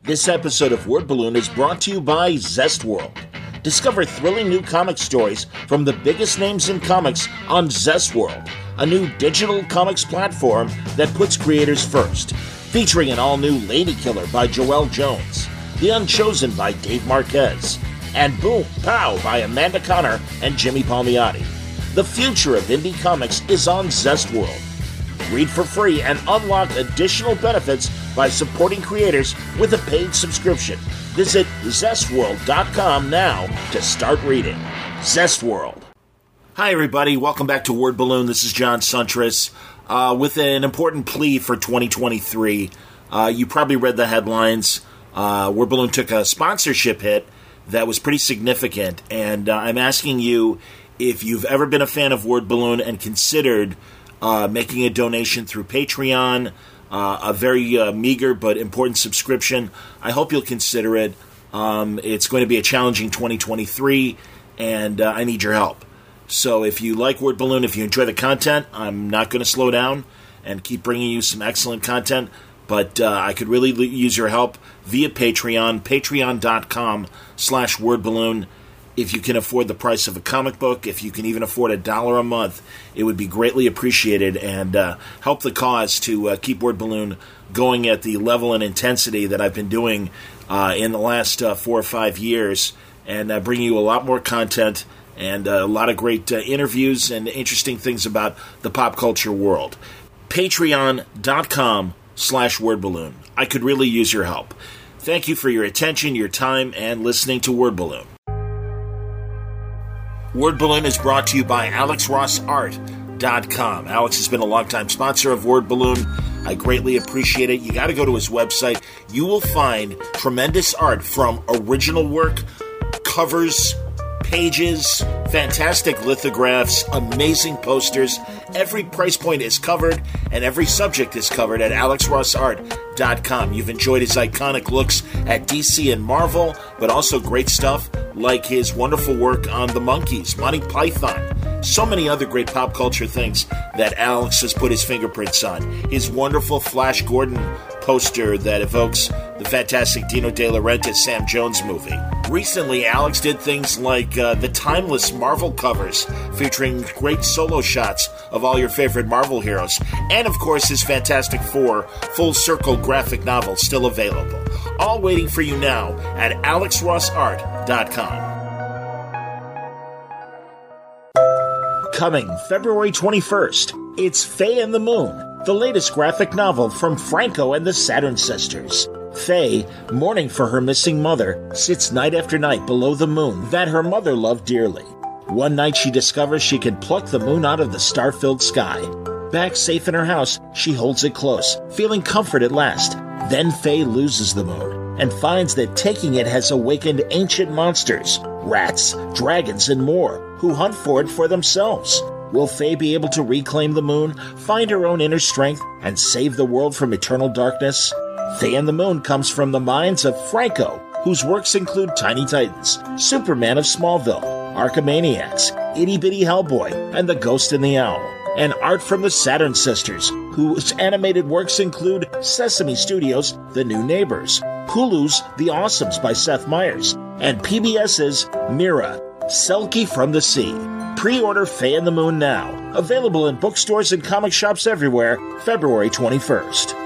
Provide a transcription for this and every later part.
This episode of Word Balloon is brought to you by Zest World. Discover thrilling new comic stories from the biggest names in comics on Zest World, a new digital comics platform that puts creators first. Featuring an all-new Lady Killer by Joelle Jones, The Unchosen by Dave Marquez, and Boom Pow by Amanda Connor and Jimmy Palmiotti. The future of indie comics is on Zest World. Read for free and unlock additional benefits by supporting creators with a paid subscription. Visit zestworld.com now to start reading. Zest World. Hi, everybody. Welcome back to Word Balloon. This is John Suntress with an important plea for 2023. You probably read the headlines. Word Balloon took a sponsorship hit that was pretty significant, and I'm asking you if you've ever been a fan of Word Balloon and considered making a donation through Patreon, a very meager but important subscription. I hope you'll consider it. It's going to be a challenging 2023, and I need your help. So if you like Word Balloon, if you enjoy the content, I'm not going to slow down and keep bringing you some excellent content, but I could really use your help via Patreon, patreon.com/wordballoon. If you can afford the price of a comic book, if you can even afford $1 a month, it would be greatly appreciated and help the cause to keep Word Balloon going at the level and intensity that I've been doing in the last 4 or 5 years, and bring you a lot more content and a lot of great interviews and interesting things about the pop culture world. Patreon.com/wordballoon. I could really use your help. Thank you for your attention, your time, and listening to Word Balloon. Word Balloon is brought to you by AlexRossArt.com. Alex has been a longtime sponsor of Word Balloon. I greatly appreciate it. You got to go to his website. You will find tremendous art from original work, covers, pages, fantastic lithographs, amazing posters. Every price point is covered, and every subject is covered at AlexRossArt.com. You've enjoyed his iconic looks at DC and Marvel, but also great stuff like his wonderful work on the Monkees, Monty Python, so many other great pop culture things that Alex has put his fingerprints on. His wonderful Flash Gordon poster that evokes the fantastic Dino De Laurentiis Sam Jones movie. Recently, Alex did things like the timeless Marvel covers featuring great solo shots of all your favorite Marvel heroes, and of course his Fantastic Four full circle graphic novel still available. All waiting for you now at AlexRossArt.com. Coming February 21st, it's Faye and the Moon, the latest graphic novel from Franco and the Saturn Sisters. Faye, mourning for her missing mother, sits night after night below the moon that her mother loved dearly. One night she discovers she can pluck the moon out of the star-filled sky. Back safe in her house, she holds it close, feeling comfort at last. Then Faye loses the moon and finds that taking it has awakened ancient monsters, rats, dragons, and more, who hunt for it for themselves. Will Faye be able to reclaim the moon, find her own inner strength, and save the world from eternal darkness? Faye and the Moon comes from the minds of Franco, whose works include Tiny Titans, Superman of Smallville, Archimaniacs, Itty Bitty Hellboy, and The Ghost and the Owl, and art from the Saturn Sisters, whose animated works include Sesame Studios' The New Neighbors, Hulu's The Awesomes by Seth Meyers, and PBS's Mira, Selkie from the Sea. Pre-order Faye and the Moon now. Available in bookstores and comic shops everywhere, February 21st.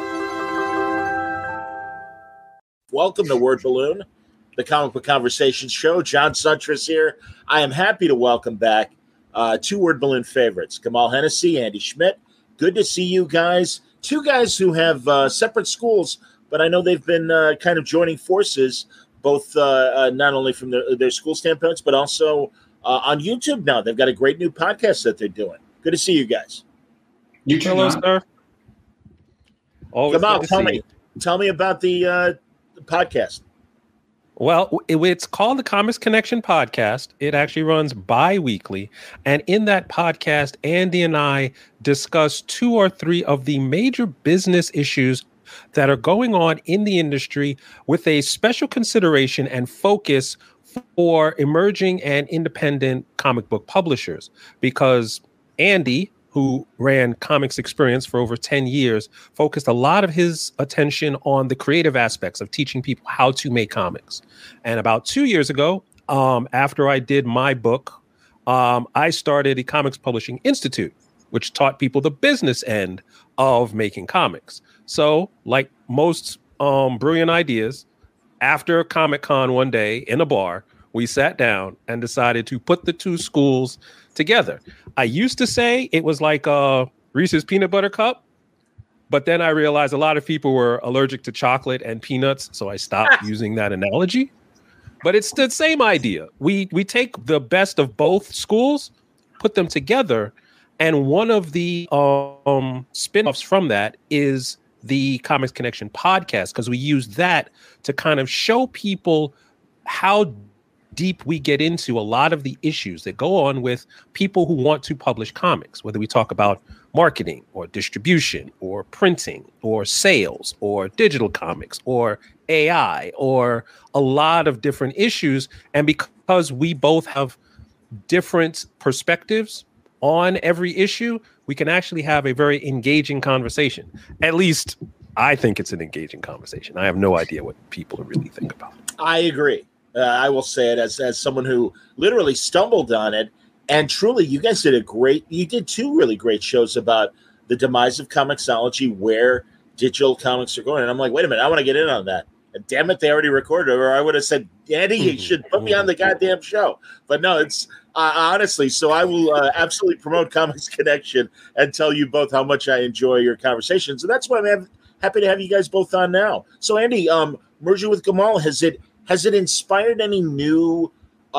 Welcome to Word Balloon, the Comic Book Conversations show. John Suntress here. I am happy to welcome back two Word Balloon favorites, Kamal Hennessy, Andy Schmidt. Good to see you guys. Two guys who have separate schools, but I know they've been kind of joining forces, both not only from their school standpoints, but also on YouTube now. They've got a great new podcast that they're doing. Good to see you guys. You too, hello, sir. Kamal, tell me about the podcast. Well, it's called the Comics Connection Podcast. It actually runs bi-weekly. And in that podcast, Andy and I discuss 2 or 3 of the major business issues that are going on in the industry with a special consideration and focus for emerging and independent comic book publishers. Because Andy who ran Comics Experience for over 10 years, focused a lot of his attention on the creative aspects of teaching people how to make comics. And about 2 years ago, after I did my book, I started the Comics Publishing Institute, which taught people the business end of making comics. So, like most brilliant ideas, after Comic-Con one day in a bar, we sat down and decided to put the two schools together. I used to say it was like a Reese's peanut butter cup, but then I realized a lot of people were allergic to chocolate and peanuts, so I stopped using that analogy. But it's the same idea. We take the best of both schools, put them together, and one of the spin-offs from that is the Comics Connection podcast, because we use that to kind of show people how deep we get into a lot of the issues that go on with people who want to publish comics, whether we talk about marketing or distribution or printing or sales or digital comics or AI or a lot of different issues. And because we both have different perspectives on every issue, we can actually have a very engaging conversation. At least I think it's an engaging conversation. I have no idea what people really think about it. I agree. I will say it as someone who literally stumbled on it. And truly, you guys did you did two really great shows about the demise of Comixology, where digital comics are going. And I'm like, wait a minute, I want to get in on that. And damn it, they already recorded it, or I would have said, Eddie, you should put me on the goddamn show. But no, it's honestly, so I will absolutely promote Comics Connection and tell you both how much I enjoy your conversations. And that's why I'm happy to have you guys both on now. So Andy, merging with Gamal, has it inspired any new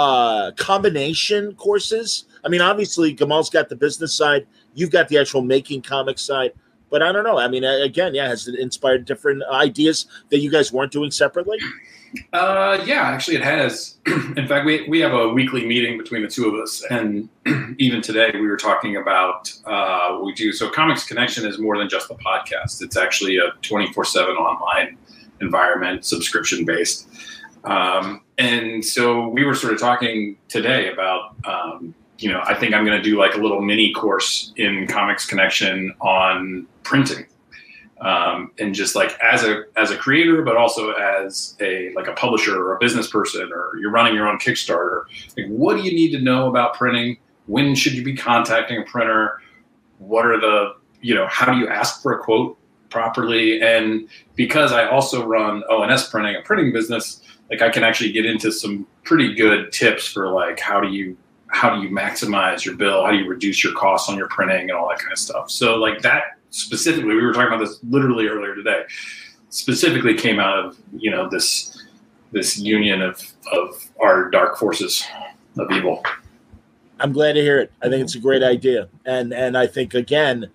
combination courses? I mean, obviously, Gamal's got the business side. You've got the actual making comics side. But I don't know. I mean, again, has it inspired different ideas that you guys weren't doing separately? Yeah, actually it has. In fact, we have a weekly meeting between the two of us. And even today we were talking about what we do. So Comics Connection is more than just a podcast. It's actually a 24/7 online environment, subscription-based. And so we were sort of talking today about, I think I'm going to do like a little mini course in Comics Connection on printing, and just like as a creator, but also as a publisher or a business person, or you're running your own Kickstarter. Like, what do you need to know about printing? When should you be contacting a printer? What are how do you ask for a quote properly? And because I also run ONS Printing, a printing business, like I can actually get into some pretty good tips for like how do you maximize your bill? How do you reduce your costs on your printing and all that kind of stuff? So like that specifically, we were talking about this literally earlier today, specifically came out of, this union of our dark forces of evil. I'm glad to hear it. I think it's a great idea. And I think, again,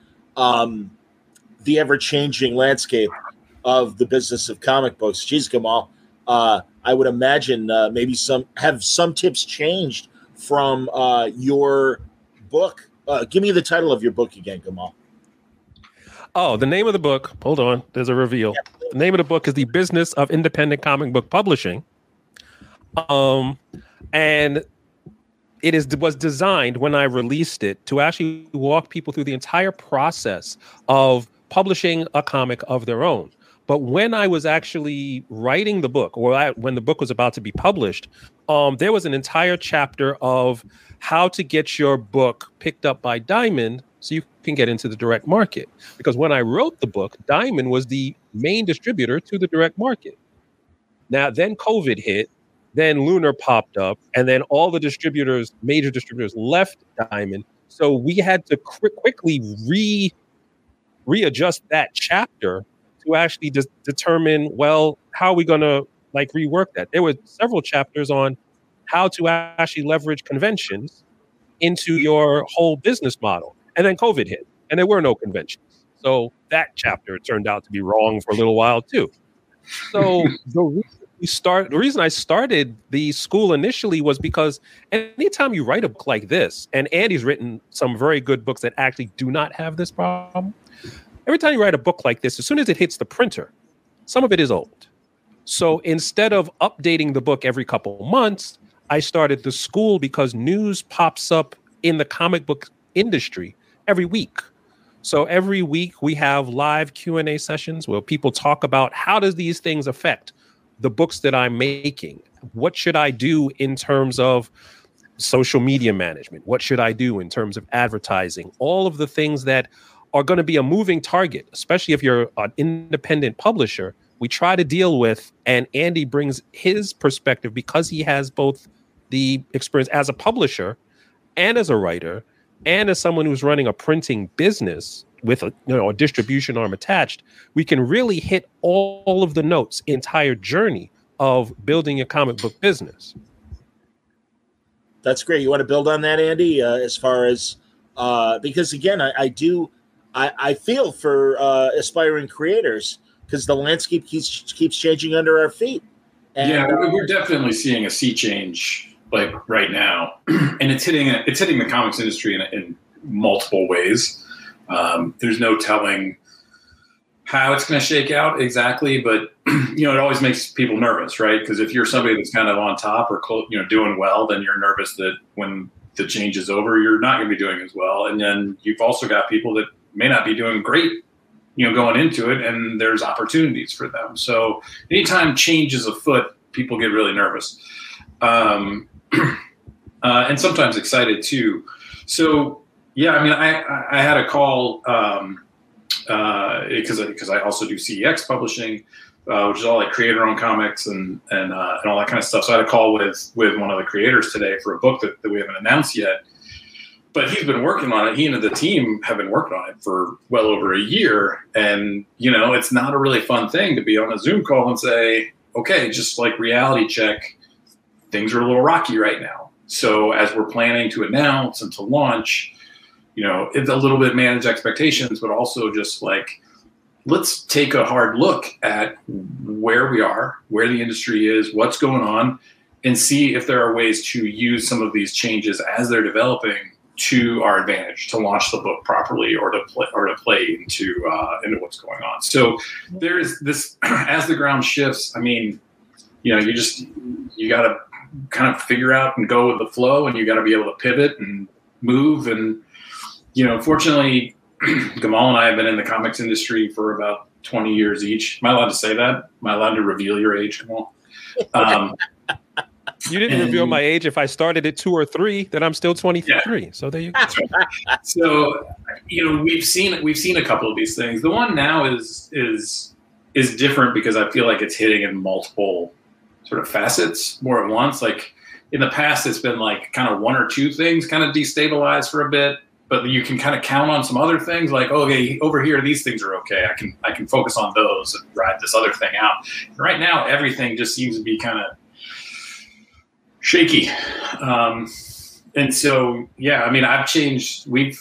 the ever-changing landscape of the business of comic books. Geez, Gamal, I would imagine maybe some tips changed from your book. Give me the title of your book again, Gamal. Oh, the name of the book. Hold on. There's a reveal. Yeah. The name of the book is The Business of Independent Comic Book Publishing. And it was designed when I released it to actually walk people through the entire process of publishing a comic of their own. But when I was actually writing the book, or when the book was about to be published, there was an entire chapter of how to get your book picked up by Diamond so you can get into the direct market. Because when I wrote the book, Diamond was the main distributor to the direct market. Now, then COVID hit, then Lunar popped up, and then all the major distributors left Diamond. So we had to quickly readjust that chapter to actually determine, well, how are we going to rework that? There were several chapters on how to actually leverage conventions into your whole business model. And then COVID hit, and there were no conventions. So that chapter turned out to be wrong for a little while too. So the reason I started the school initially was because anytime you write a book like this, and Andy's written some very good books that actually do not have this problem. Every time you write a book like this, as soon as it hits the printer, some of it is old. So instead of updating the book every couple months, I started the school because news pops up in the comic book industry every week. So every week we have live Q&A sessions where people talk about how does these things affect the books that I'm making? What should I do in terms of social media management? What should I do in terms of advertising? All of the things that are going to be a moving target, especially if you're an independent publisher, we try to deal with, and Andy brings his perspective because he has both the experience as a publisher and as a writer and as someone who's running a printing business with a distribution arm attached. We can really hit all of the notes, entire journey of building a comic book business. That's great. You want to build on that, Andy, as far as because again, I feel for aspiring creators because the landscape keeps changing under our feet. And, yeah, we're definitely seeing a sea change like right now, and it's hitting the comics industry in multiple ways. There's no telling how it's going to shake out exactly, but it always makes people nervous, right? Because if you're somebody that's kind of on top or doing well, then you're nervous that when the change is over, you're not going to be doing as well. And then you've also got people that may not be doing great, going into it, and there's opportunities for them. So anytime change is afoot, people get really nervous, and sometimes excited too. So yeah, I mean, I had a call because I also do CEX publishing, which is all like creator-owned comics and all that kind of stuff. So I had a call with one of the creators today for a book that we haven't announced yet. But he's been working on it. He and the team have been working on it for well over a year. And, it's not a really fun thing to be on a Zoom call and say, okay, just like reality check, things are a little rocky right now. So as we're planning to announce and to launch, it's a little bit manage expectations, but also just like, let's take a hard look at where we are, where the industry is, what's going on, and see if there are ways to use some of these changes as they're developing to our advantage, to launch the book properly or to play into what's going on. So there's this, as the ground shifts, I mean, you got to kind of figure out and go with the flow, and you got to be able to pivot and move. And, fortunately, Gamal and I have been in the comics industry for about 20 years each. Am I allowed to say that? Am I allowed to reveal your age, Gamal? You didn't reveal my age. If I started at 2 or 3, then I'm still 23. Yeah. So there you go. So, we've seen a couple of these things. The one now is different because I feel like it's hitting in multiple sort of facets more at once. Like in the past, it's been like kind of 1 or 2 things kind of destabilized for a bit, but you can kind of count on some other things like, okay, over here, these things are okay. I can focus on those and ride this other thing out. And right now, everything just seems to be kind of shaky. And so, yeah, I mean, I've changed, with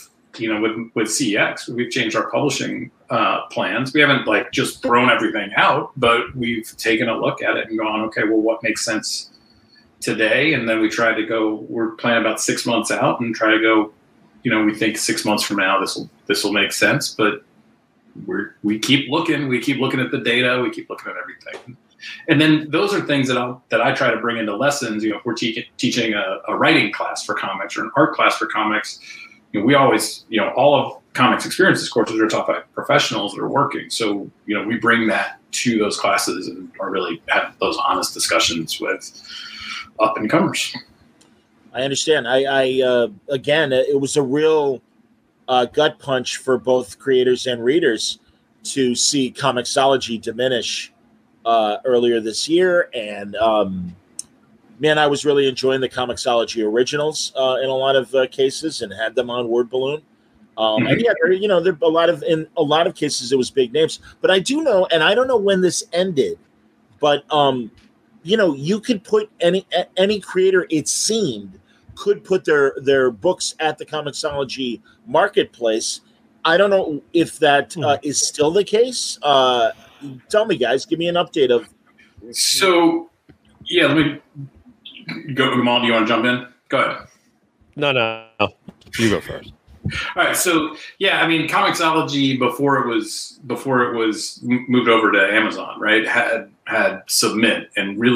CEX, we've changed our publishing plans. We haven't just thrown everything out, but we've taken a look at it and gone, okay, well, what makes sense today? And then we try to go, we're planning about 6 months out and try to go, we think 6 months from now, this will make sense, but we keep looking at the data, we keep looking at everything. And then those are things that I try to bring into lessons. If we're teaching a writing class for comics or an art class for comics, we always, all of comics experiences courses are taught by professionals that are working. So, we bring that to those classes and are really have those honest discussions with up and comers. I understand. I again, it was a real gut punch for both creators and readers to see Comixology diminish earlier this year, and man, I was really enjoying the Comixology originals in a lot of cases, and had them on Word Balloon. And yeah, there in a lot of cases it was big names, but I do know, and I don't know when this ended, but you could put any creator, it seemed, could put their books at the Comixology marketplace. I don't know if that is still the case. Tell me, guys, give me an update of. So, yeah, let me go. Gamal, do you want to jump in? Go ahead. No. You go first. All right. So, yeah, I mean, Comixology before it was moved over to Amazon, right? Had Submit and really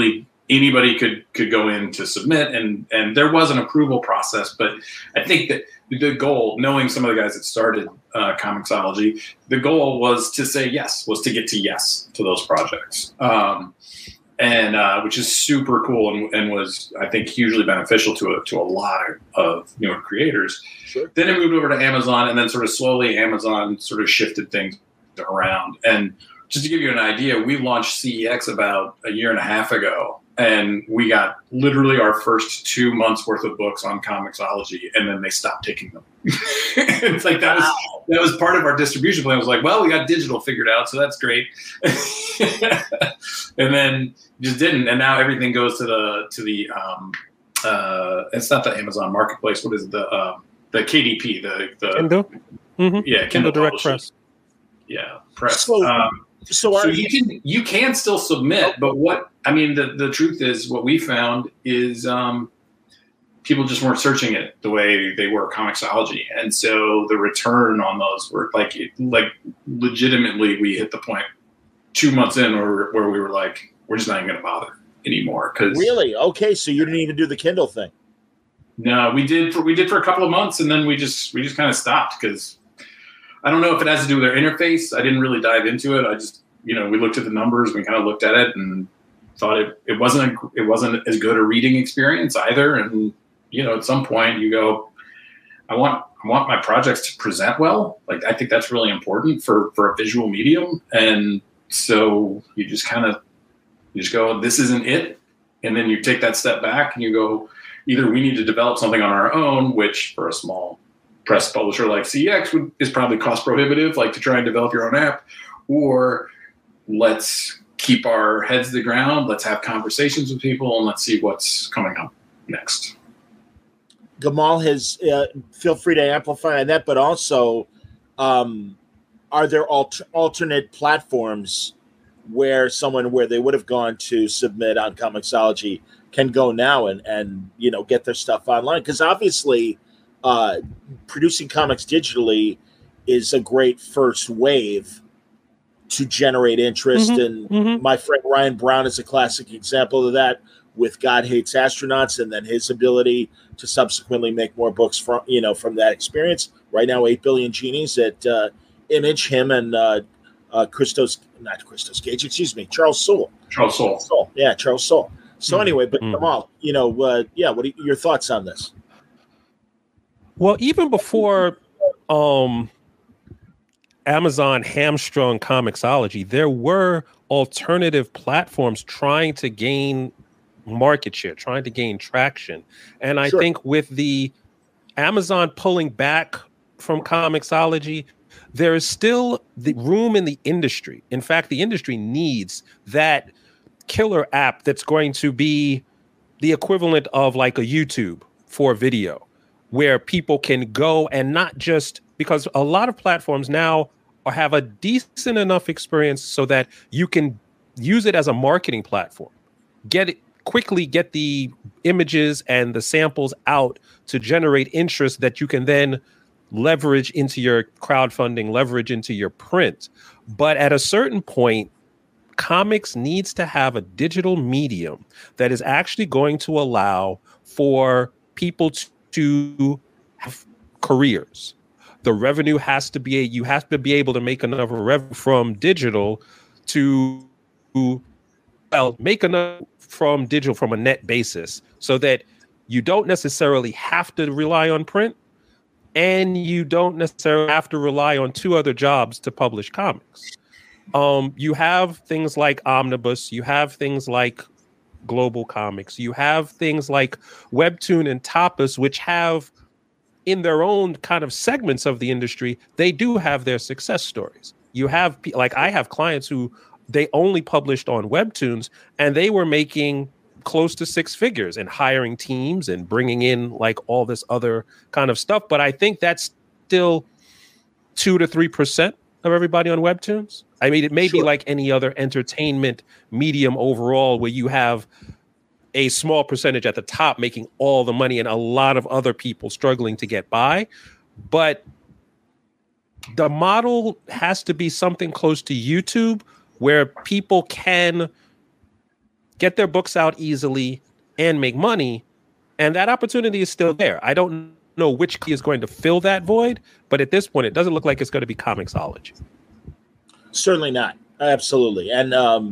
anybody could go in to submit, and there was an approval process. But I think that the goal, knowing some of the guys that started Comixology, the goal was to say yes, was to get to yes to those projects, and which is super cool and was, I think, hugely beneficial to a lot of newer creators. Sure. Then it moved over to Amazon, and then sort of slowly Amazon sort of shifted things around. And just to give you an idea, we launched CEX about a year and a half ago, and we got literally our first 2 months worth of books on Comixology, and then they stopped taking them. It's like that was part of our distribution plan. It was like, well, we got digital figured out, so that's great. And then just didn't, and now everything goes to the it's not the Amazon Marketplace. What is it? The KDP, the Kindle? Mm-hmm. Yeah, Kindle Direct Press. Yeah, press. So you can still submit, but the truth is, what we found is people just weren't searching it the way they were Comixology, and so the return on those were like legitimately, we hit the point 2 months in where we were like, we're just not even going to bother anymore. Really? Okay, so you didn't even do the Kindle thing? No, we did for a couple of months, and then we just kind of stopped because I don't know if it has to do with their interface. I didn't really dive into it. I just, we looked at the numbers, we kind of looked at it and thought it wasn't as good a reading experience either. And, at some point you go, I want my projects to present well. Like, I think that's really important for a visual medium. And so you just go, this isn't it. And then you take that step back and you go, either we need to develop something on our own, which for a small press publisher like CEX is probably cost prohibitive, like to try and develop your own app, or let's keep our heads to the ground. Let's have conversations with people and let's see what's coming up next. Gamal has, feel free to amplify on that, but also, are there alternate platforms where they would have gone to submit on Comixology can go now and get their stuff online? Because obviously, producing comics digitally is a great first wave to generate interest. Mm-hmm. And my friend Ryan Brown is a classic example of that with God Hates Astronauts, and then his ability to subsequently make more books from that experience. Right now, 8 Billion Genies at Image, him and Charles Soule. Yeah, Charles Soule. So anyway, but Gamal, what are your thoughts on this? Well, even before Amazon hamstrung Comixology, there were alternative platforms trying to gain market share, trying to gain traction. And I think with the Amazon pulling back from Comixology, there is still the room in the industry. In fact, the industry needs that killer app that's going to be the equivalent of like a YouTube for video, where people can go and not just, because a lot of platforms now have a decent enough experience so that you can use it as a marketing platform, quickly get the images and the samples out to generate interest that you can then leverage into your crowdfunding, leverage into your print. But at a certain point, comics needs to have a digital medium that is actually going to allow for people to have careers. The revenue has to be, you have to be able to make enough revenue from digital to, make enough from digital from a net basis so that you don't necessarily have to rely on print, and you don't necessarily have to rely on 2 other jobs to publish comics. You have things like Omnibus, you have things like Global Comics, you have things like Webtoon and Tapas, which have, in their own kind of segments of the industry, they do have their success stories. You have, like, I have clients who they only published on Webtoons, and they were making close to 6 figures and hiring teams and bringing in like all this other kind of stuff. But I think that's still 2 to 3% of everybody on Webtoons. I mean, it may be like any other entertainment medium overall, where you have a small percentage at the top making all the money and a lot of other people struggling to get by. But the model has to be something close to YouTube, where people can get their books out easily, and make money. And that opportunity is still there. I don't know which key is going to fill that void, but at this point, it doesn't look like it's going to be Comixology. Certainly not. Absolutely. And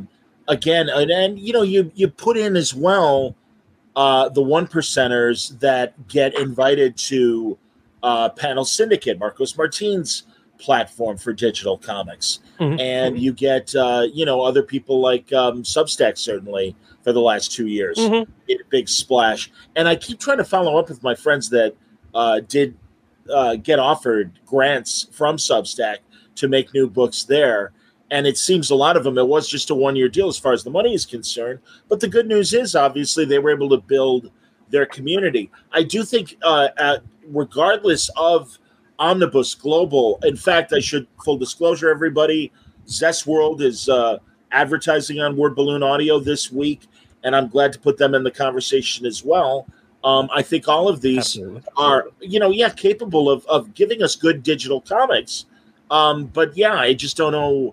again, and you know, you put in as well the one percenters that get invited to Panel Syndicate, Marcos Martin's platform for digital comics. Mm-hmm. And you get, you know, other people like Substack, certainly, for the last 2 years. Mm-hmm. Made a big splash. And I keep trying to follow up with my friends that did get offered grants from Substack to make new books there. And it seems a lot of them, it was just a one-year deal as far as the money is concerned. But the good news is, obviously, they were able to build their community. I do think, regardless of Omnibus Global, in fact, I should, full disclosure, everybody, Zest World is advertising on Word Balloon Audio this week, and I'm glad to put them in the conversation as well. I think all of these Absolutely. Are, you know, capable of giving us good digital comics. But yeah, I just don't know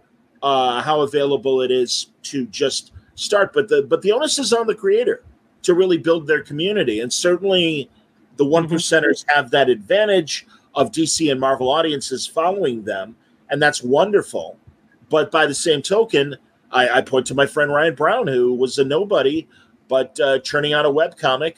how available it is to just start. But the onus is on the creator to really build their community. And certainly the one percenters have that advantage of DC and Marvel audiences following them. And that's wonderful. But by the same token, I point to my friend Ryan Brown, who was a nobody, but churning out a webcomic,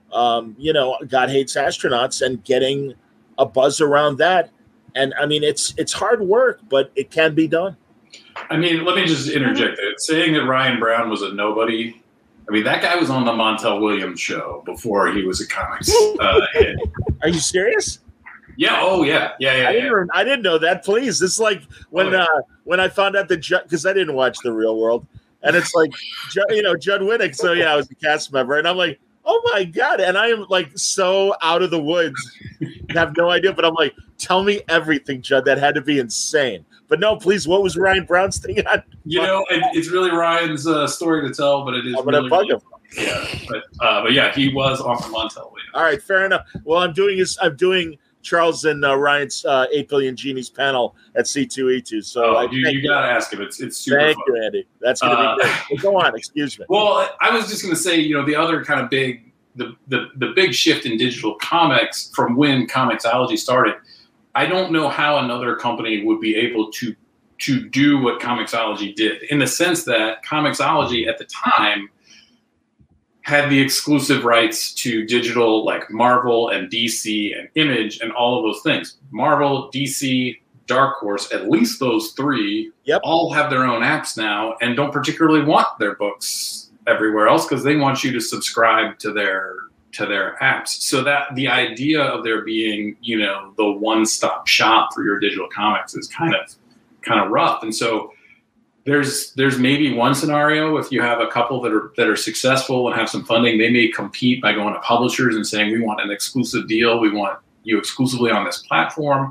you know, God Hates Astronauts, and getting a buzz around that. And I mean, it's hard work, but it can be done. I mean, let me just interject it. Saying that Ryan Brown was a nobody, I mean, that guy was on the Montel Williams show before he was a comics hit. Are you serious? Yeah. Oh, yeah. Yeah. I didn't know that. Please. It's like when I found out that because I didn't watch The Real World, and it's like, you know, Judd Winick. So yeah, I was a cast member, and I'm like, oh my God. And I am like so out of the woods. I have no idea, but I'm like, tell me everything, Judd. That had to be insane. But no, please, what was Ryan Brown's thing on? You know, it's really Ryan's story to tell, but it is really yeah. But yeah, he was on the Montel Williams. All right, fair enough. Well, I'm doing Charles and Ryan's 8 Billion Genies panel at C2E2. So you got to ask him. It's super Thank fun. you, Andy. That's going to be great. Well, go on. Excuse me. Well, I was just going to say, you know, the other kind of big, the big shift in digital comics from when Comixology started, I don't know how another company would be able to do what Comixology did, in the sense that Comixology at the time had the exclusive rights to digital, like Marvel and DC and Image and all of those things. Marvel, DC, Dark Horse, at least those three, all have their own apps now and don't particularly want their books everywhere else because they want you to subscribe to their apps. So that the idea of there being, you know, the one-stop shop for your digital comics is kind of rough. And so there's maybe one scenario, if you have a couple that are successful and have some funding, they may compete by going to publishers and saying, we want an exclusive deal, we want you exclusively on this platform.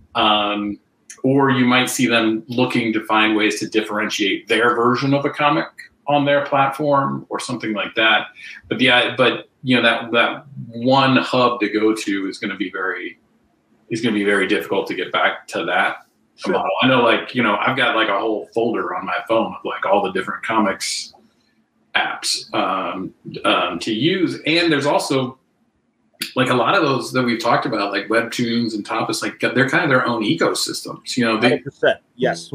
Or you might see them looking to find ways to differentiate their version of a comic on their platform or something like that. But you know, that one hub to go to is going to be very difficult to get back to that model. I know, like, you know, I've got like a whole folder on my phone of like all the different comics apps to use. And there's also like a lot of those that we've talked about, like Webtoons and Tapas, like they're kind of their own ecosystems, you know. 100%. Yes.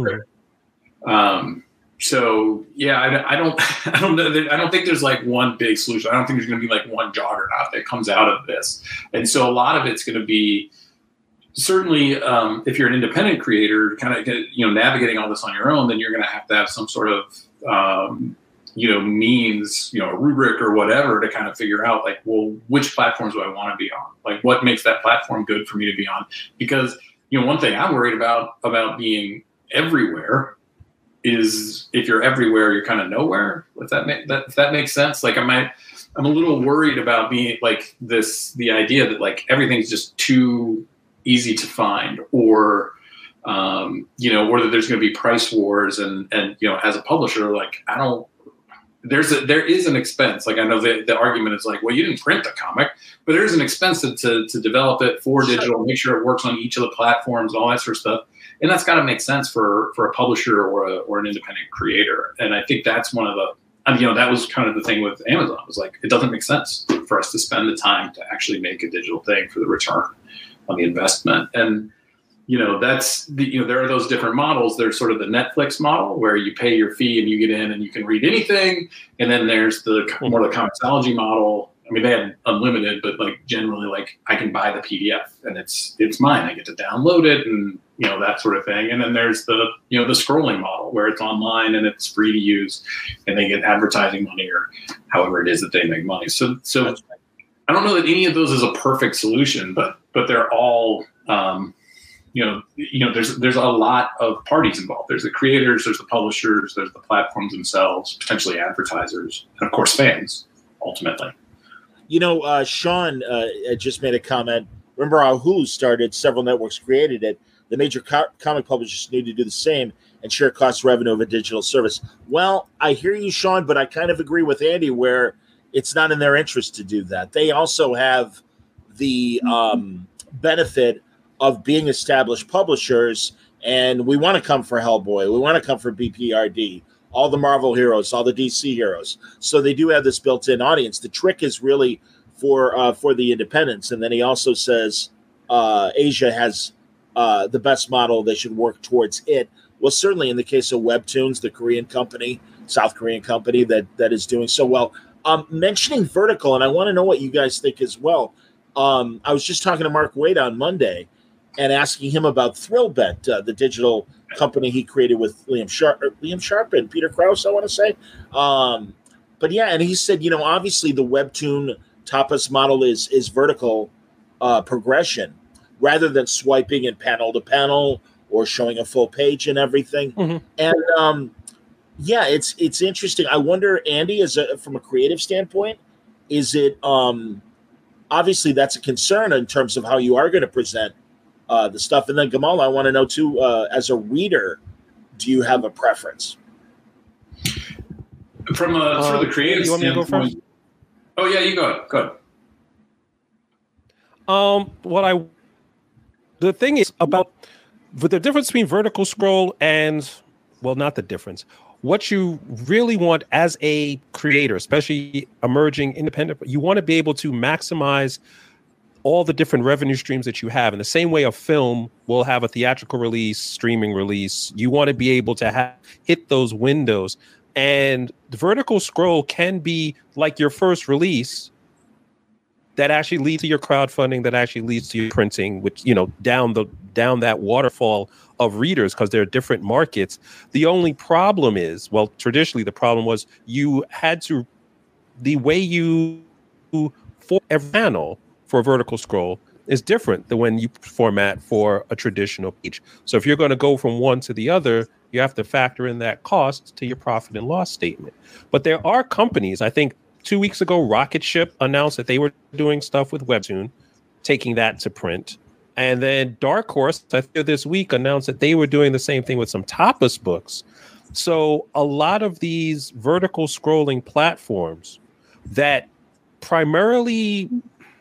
So yeah, I don't know. I don't think there's like one big solution. I don't think there's going to be like one juggernaut that comes out of this. And so a lot of it's going to be certainly if you're an independent creator, kind of, you know, navigating all this on your own, then you're going to have some sort of you know, means, you know, a rubric or whatever to kind of figure out like, well, which platforms do I want to be on? Like, what makes that platform good for me to be on? Because, you know, one thing I'm worried about being everywhere is if you're everywhere, you're kind of nowhere. If that makes sense. Like, I'm a little worried about being like the idea that like everything's just too easy to find, or you know, or that there's going to be price wars, and you know, as a publisher, like there is an expense. Like, I know the argument is like, well, you didn't print the comic, but there's an expense to develop it for digital, make sure it works on each of the platforms, all that sort of stuff. And that's got to make sense for a publisher or an independent creator. And I think that's one of the that was kind of the thing with Amazon. It was like, it doesn't make sense for us to spend the time to actually make a digital thing for the return on the investment. And, there are those different models. There's sort of the Netflix model where you pay your fee and you get in and you can read anything. And then there's the more the Comixology model. I mean, they have unlimited, but like generally, like I can buy the PDF and it's mine. I get to download it and that sort of thing. And then there's the the scrolling model where it's online and it's free to use, and they get advertising money or however it is that they make money. So I don't know that any of those is a perfect solution, but they're all there's a lot of parties involved. There's the creators, there's the publishers, there's the platforms themselves, potentially advertisers, and of course fans ultimately. Sean just made a comment. Remember how Hulu started, several networks created it. The major comic publishers need to do the same and share cost revenue of a digital service. Well, I hear you, Sean, but I kind of agree with Andy where it's not in their interest to do that. They also have the benefit of being established publishers, and we want to come for Hellboy. We want to come for BPRD, all the Marvel heroes, all the DC heroes. So they do have this built-in audience. The trick is really for the independents. And then he also says Asia has the best model. They should work towards it. Well, certainly in the case of Webtoons, the Korean company, South Korean company that is doing so well. Mentioning Vertical, and I want to know what you guys think as well. I was just talking to Mark Waid on Monday and asking him about ThrillBet, the digital company he created with Liam Sharp and Peter Krause, I want to say. But yeah, and he said, obviously the Webtoon tapas model is vertical progression rather than swiping in panel to panel or showing a full page and everything. Mm-hmm. And it's interesting. I wonder, Andy, from a creative standpoint, is it obviously that's a concern in terms of how you are going to present the stuff. And then Gamal, I want to know too, as a reader, do you have a preference? From sort of the creative you want me to go first? Oh yeah, you go ahead. The thing is about the difference between vertical scroll and, well, not the difference. What you really want as a creator, especially emerging independent, you want to be able to maximize all the different revenue streams that you have. In the same way a film will have a theatrical release, streaming release, you want to be able to hit those windows. And the vertical scroll can be like your first release that actually leads to your crowdfunding, that actually leads to your printing, which, down that waterfall of readers, because there are different markets. The only problem is, well, traditionally the problem was the way you for every panel for a vertical scroll is different than when you format for a traditional page. So if you're going to go from one to the other, you have to factor in that cost to your profit and loss statement. But there are companies, I think 2 weeks ago, Rocket Ship announced that they were doing stuff with Webtoon, taking that to print. And then Dark Horse, I think this week, announced that they were doing the same thing with some tapas books. So a lot of these vertical scrolling platforms that primarily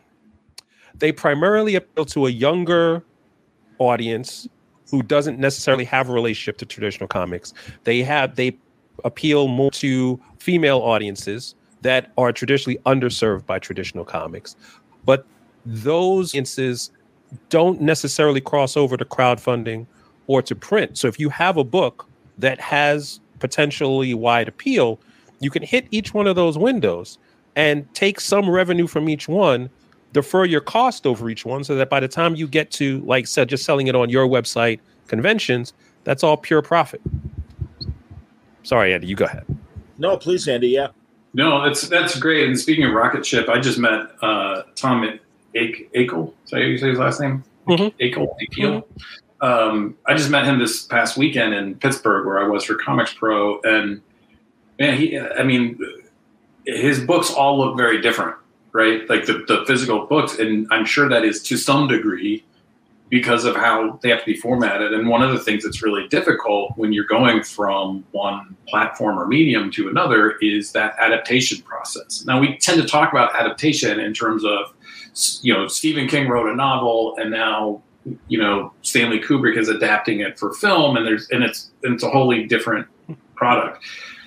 appeal to a younger audience who doesn't necessarily have a relationship to traditional comics. They appeal more to female audiences that are traditionally underserved by traditional comics. But those audiences don't necessarily cross over to crowdfunding or to print. So if you have a book that has potentially wide appeal, you can hit each one of those windows and take some revenue from each one, defer your cost over each one, so that by the time you get to, like I said, just selling it on your website conventions, that's all pure profit. Sorry, Andy, you go ahead. No, please, Andy. Yeah. No, that's great. And speaking of Rocket Ship, I just met Tom Akel. Is that how you say his last name? Mm-hmm. Akel. Mm-hmm. I just met him this past weekend in Pittsburgh, where I was for Comics Pro, and man, his books all look very different, right? Like the physical books, and I'm sure that is to some degree because of how they have to be formatted. And one of the things that's really difficult when you're going from one platform or medium to another is that adaptation process. Now, we tend to talk about adaptation in terms of, Stephen King wrote a novel, and now, Stanley Kubrick is adapting it for film, and it's a wholly different product.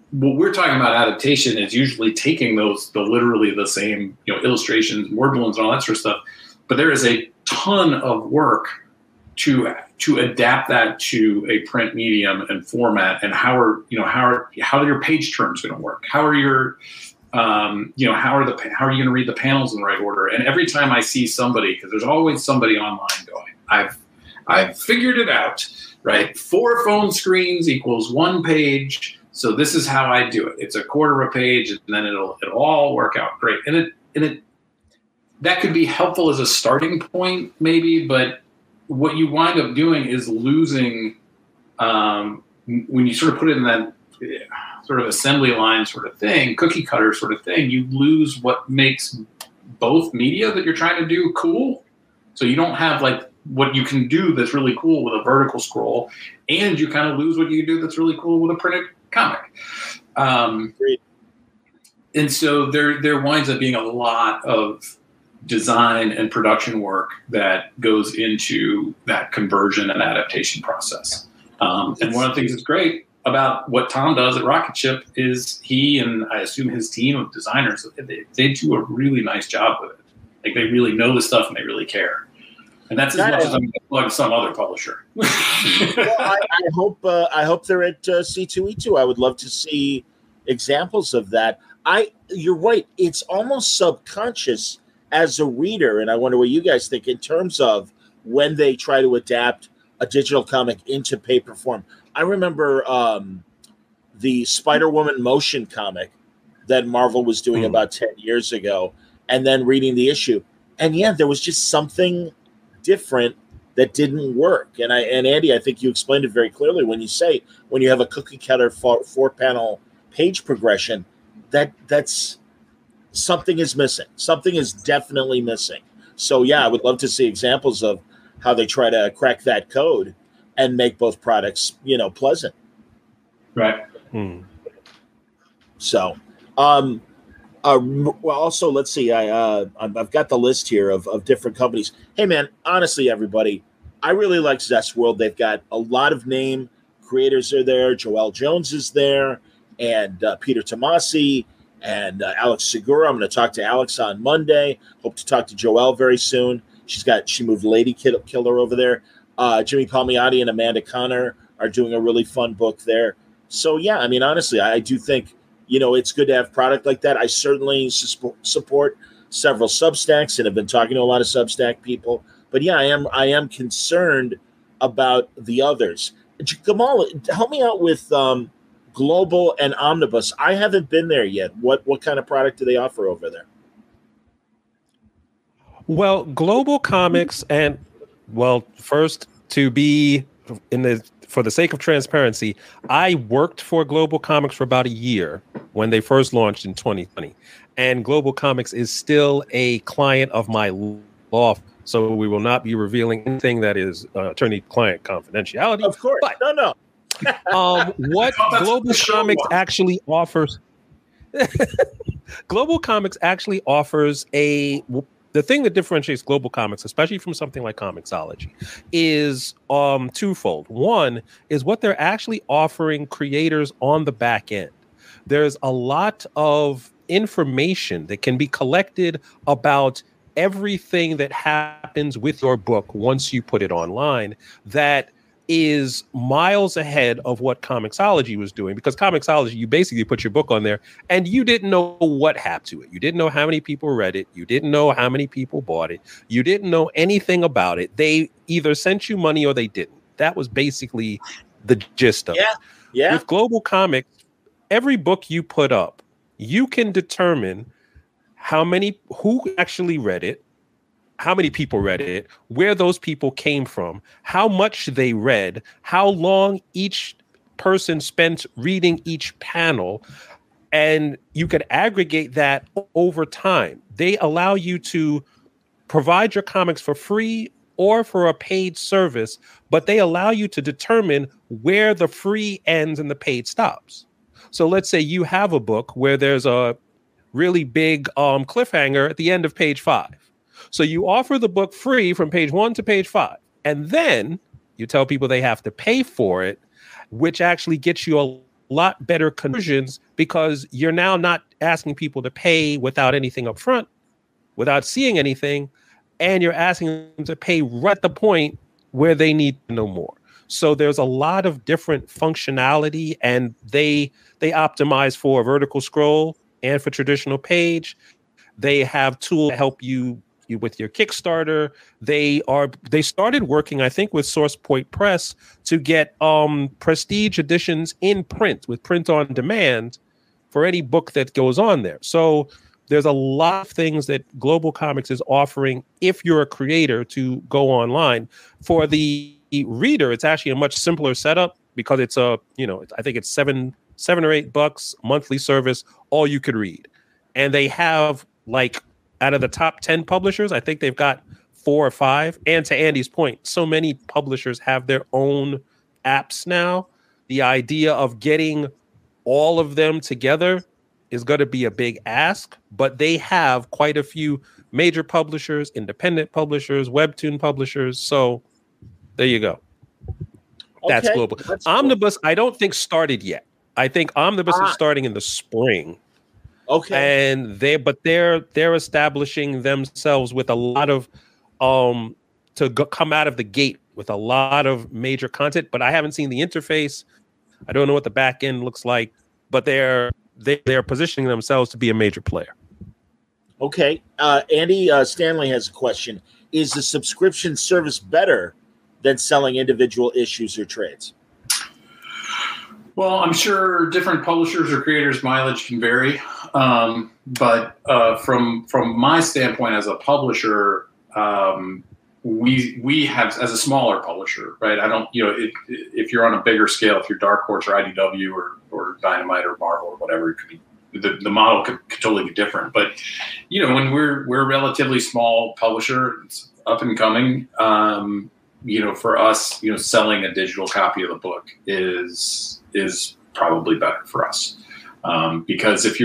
what we're talking about adaptation is usually taking literally the same, illustrations, word balloons, and all that sort of stuff. But there is a ton of work to adapt that to a print medium and format, and how are your page terms going to work? How are your how are you going to read the panels in the right order? And every time I see somebody, because there's always somebody online going, I've figured it out, right? 4 phone screens equals 1 page. So this is how I do it. It's a quarter of a page, and then it'll all work out great. And it that could be helpful as a starting point, maybe, but what you wind up doing is losing when you sort of put it in that sort of assembly line sort of thing, cookie cutter sort of thing. You lose what makes both media that you're trying to do cool. So you don't have like what you can do that's really cool with a vertical scroll, and you kind of lose what you can do that's really cool with a printed comic. And so there winds up being a lot of design and production work that goes into that conversion and adaptation process. And one of the things that's great about what Tom does at Rocket Ship is he, and I assume his team of designers, they do a really nice job with it. Like, they really know the stuff and they really care. And that's as much as I'm going to plug some other publisher. Well, I hope they're at C2E2. I would love to see examples of that. You're right. It's almost subconscious as a reader, and I wonder what you guys think in terms of when they try to adapt a digital comic into paper form. I remember the Spider-Woman motion comic that Marvel was doing about 10 years ago, and then reading the issue. And yeah, there was just something different that didn't work. And Andy, I think you explained it very clearly when you say when you have a cookie cutter 4-panel page progression, that's something is missing. Something is definitely missing. So yeah, I would love to see examples of how they try to crack that code and make both products, pleasant. Right. So, well, also, let's see. I've got the list here of different companies. Hey, man, honestly, everybody, I really like Zestworld. They've got a lot of name creators are there. Joelle Jones is there, and Peter Tomasi, and Alex Segura. I'm going to talk to Alex on Monday. Hope to talk to Joelle very soon. She moved Lady Killer over there. Jimmy Palmiotti and Amanda Connor are doing a really fun book there. So, yeah, I mean, honestly, I do think, it's good to have product like that. I certainly support several Substacks and have been talking to a lot of Substack people. But, yeah, I am concerned about the others. Gamal, help me out with Global and Omnibus. I haven't been there yet. What kind of product do they offer over there? Well, Global Comics, and first, to be for the sake of transparency, I worked for Global Comics for about a year when they first launched in 2020, and Global Comics is still a client of my law. So we will not be revealing anything that is attorney-client confidentiality. Of course, but no. What Global Comics actually offers, Global Comics actually offers the thing that differentiates Global Comics, especially from something like Comixology, is twofold. One is what they're actually offering creators on the back end. There's a lot of information that can be collected about everything that happens with your book once you put it online that is miles ahead of what Comixology was doing, because Comixology, you basically put your book on there and you didn't know what happened to it. You didn't know how many people read it. You didn't know how many people bought it. You didn't know anything about it. They either sent you money or they didn't. That was basically the gist of it. Yeah. With Global Comics, every book you put up, you can determine who actually read it, how many people read it, where those people came from, how much they read, how long each person spent reading each panel, and you could aggregate that over time. They allow you to provide your comics for free or for a paid service, but they allow you to determine where the free ends and the paid stops. So let's say you have a book where there's a really big cliffhanger at the end of page 5. So you offer the book free from page 1 to page 5. And then you tell people they have to pay for it, which actually gets you a lot better conversions because you're now not asking people to pay without anything up front, without seeing anything, and you're asking them to pay right at the point where they need to know more. So there's a lot of different functionality, and they optimize for vertical scroll and for traditional page. They have tools to help you with your Kickstarter. They started working, I think, with SourcePoint Press to get prestige editions in print with print on demand for any book that goes on there. So there's a lot of things that Global Comics is offering if you're a creator to go online. For the reader, it's actually a much simpler setup because it's I think it's $7 or $8 monthly service, all you could read. And they have, like, out of the top 10 publishers, I think they've got 4 or 5. And to Andy's point, so many publishers have their own apps now. The idea of getting all of them together is going to be a big ask, but they have quite a few major publishers, independent publishers, webtoon publishers. So there you go. That's global. That's Omnibus, cool. I don't think started yet. I think Omnibus is starting in the spring. Okay. And they're establishing themselves with a lot of come out of the gate with a lot of major content, but I haven't seen the interface. I don't know what the back end looks like, but they're positioning themselves to be a major player. Okay. Andy Stanley has a question. Is the subscription service better than selling individual issues or trades? Well, I'm sure different publishers or creators' mileage can vary. But from my standpoint as a publisher, we have, as a smaller publisher, right? I don't, if you're on a bigger scale, if you're Dark Horse or IDW or Dynamite or Marvel or whatever, it could be, the model could totally be different. But, when we're a relatively small publisher, it's up and coming, for us, selling a digital copy of the book is probably better for us. Because if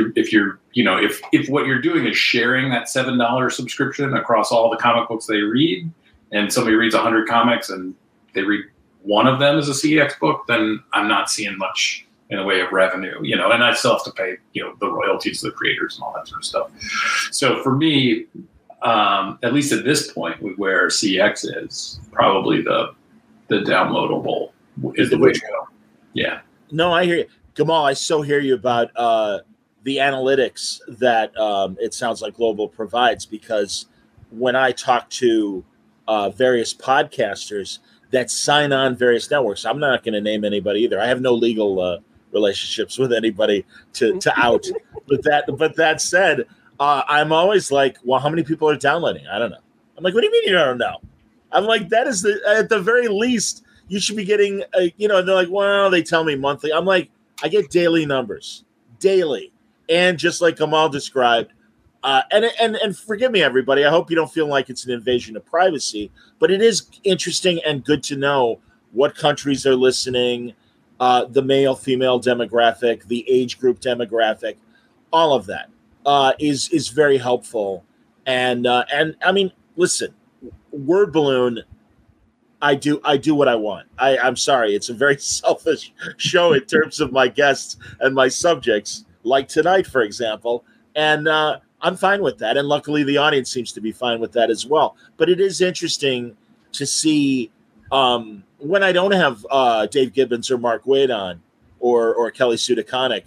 what you're doing is sharing that $7 subscription across all the comic books they read, and somebody reads 100 comics and they read one of them as a CEX book, then I'm not seeing much in the way of revenue, and I still have to pay, the royalties to the creators and all that sort of stuff. So for me, at least at this point, with where CEX is, probably the downloadable is the way to go. Yeah. No, I hear you. Gamal, I so hear you about the analytics that it sounds like Global provides, because when I talk to various podcasters that sign on various networks, I'm not going to name anybody either. I have no legal relationships with anybody to out. But that said, I'm always like, well, how many people are downloading? I don't know. I'm like, what do you mean you don't know? I'm like, that is at the very least, you should be getting, and they're like, well, they tell me monthly. I'm like, I get daily numbers, daily. And just like Gamal described, and forgive me, everybody, I hope you don't feel like it's an invasion of privacy, but it is interesting and good to know what countries are listening, the male, female demographic, the age group demographic, all of that is very helpful. And I mean, listen, Word Balloon, I do what I want. I'm sorry. It's a very selfish show in terms of my guests and my subjects, like tonight, for example. And I'm fine with that. And luckily, the audience seems to be fine with that as well. But it is interesting to see when I don't have Dave Gibbons or Mark Waid on or Kelly Sudaconic,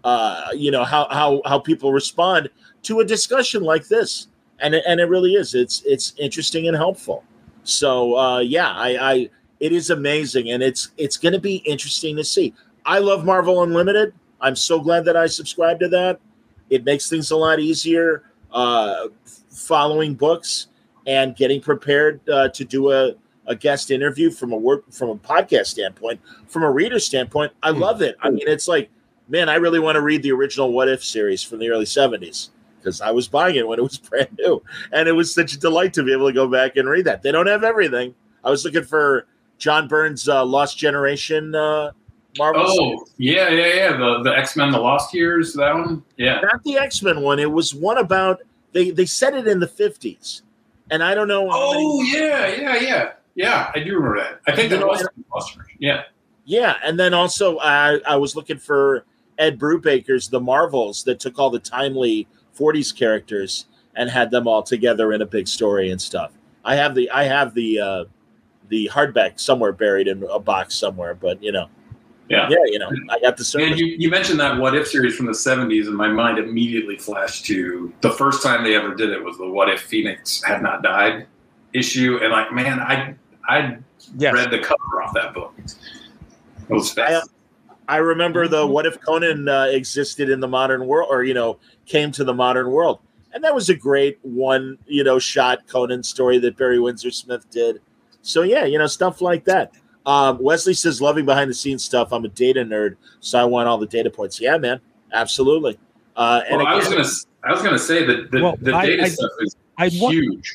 how people respond to a discussion like this. And it really is. It's interesting and helpful. So it is amazing, and it's going to be interesting to see. I love Marvel Unlimited. I'm so glad that I subscribed to that. It makes things a lot easier following books and getting prepared to do a guest interview from a podcast standpoint. From a reader standpoint, I love it. I mean, it's like, man, I really want to read the original What If series from the early 70s. Because I was buying it when it was brand new. And it was such a delight to be able to go back and read that. They don't have everything. I was looking for John Byrne's Lost Generation Marvel series. Yeah. The X-Men, The Lost Years, that one? Yeah. Not the X-Men one. It was one about, they set it in the 50s. And I don't know. Yeah. Yeah, I do remember that. I think that was Lost Generation. Yeah. Yeah, and then also I was looking for Ed Brubaker's The Marvels that took all the timely 40s characters and had them all together in a big story and stuff. I have the hardback somewhere buried in a box somewhere, but Yeah, I got the service. And you mentioned that What If series from the 70s, and my mind immediately flashed to the first time they ever did it was the What If Phoenix Had Not Died issue, and like, man, I read the cover off that book. It was fast. I remember the What If Conan existed in the modern world, or came to the modern world, and that was a great one shot Conan story that Barry Windsor Smith did. So yeah, stuff like that. Wesley says, loving behind the scenes stuff. I'm a data nerd, so I want all the data points. Yeah, man, absolutely. I was gonna say that the data stuff is huge.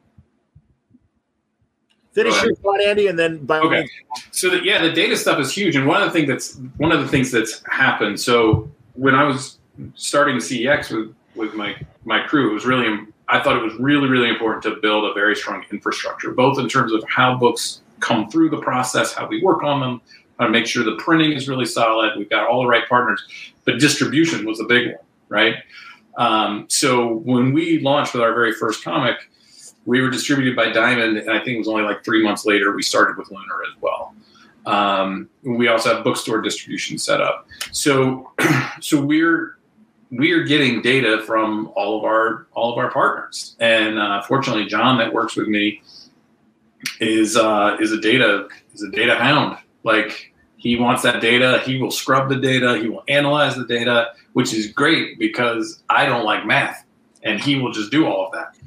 Finish your thought, Andy, and then by all means. So the data stuff is huge, and one of the things that's happened. So when I was starting CEX with my crew, I thought it was really, really important to build a very strong infrastructure, both in terms of how books come through the process, how we work on them, how to make sure the printing is really solid. We've got all the right partners, but distribution was a big one, right? So when we launched with our very first comic, we were distributed by Diamond, and I think it was only like 3 months later we started with Lunar as well. We also have bookstore distribution set up. So we're getting data from all of our partners, and fortunately, John that works with me is a data hound. Like, he wants that data. He will scrub the data. He will analyze the data, which is great because I don't like math, and he will just do all of that.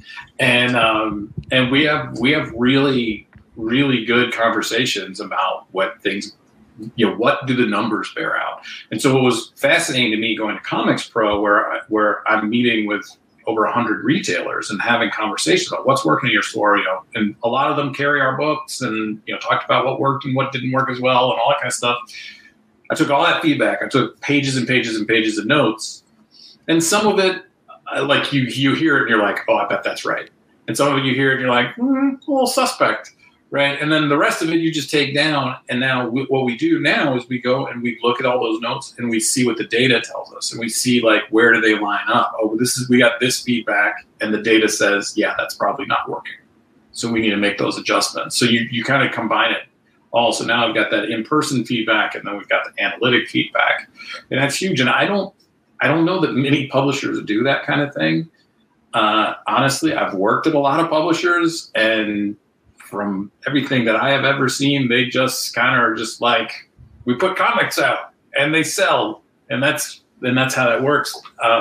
And we have really, really good conversations about what things, what do the numbers bear out. And so what was fascinating to me going to Comics Pro, where I'm meeting with over 100 retailers and having conversations about what's working in your store, and a lot of them carry our books and, talked about what worked and what didn't work as well and all that kind of stuff. I took all that feedback. I took pages and pages and pages of notes, and some of it, like you hear it and you're like, oh, I bet that's right. And some of it you hear it and you're like, a little suspect, right? And then the rest of it you just take down. And now what we do now is we go and we look at all those notes and we see what the data tells us. And we see, like, where do they line up? Oh, we got this feedback, and the data says, yeah, that's probably not working. So we need to make those adjustments. So you kind of combine it all. So now I've got that in-person feedback, and then we've got the analytic feedback. And that's huge. And I don't know that many publishers do that kind of thing. Honestly, I've worked at a lot of publishers, and from everything that I have ever seen, they just kind of are just like, we put comics out and they sell, and that's how that works.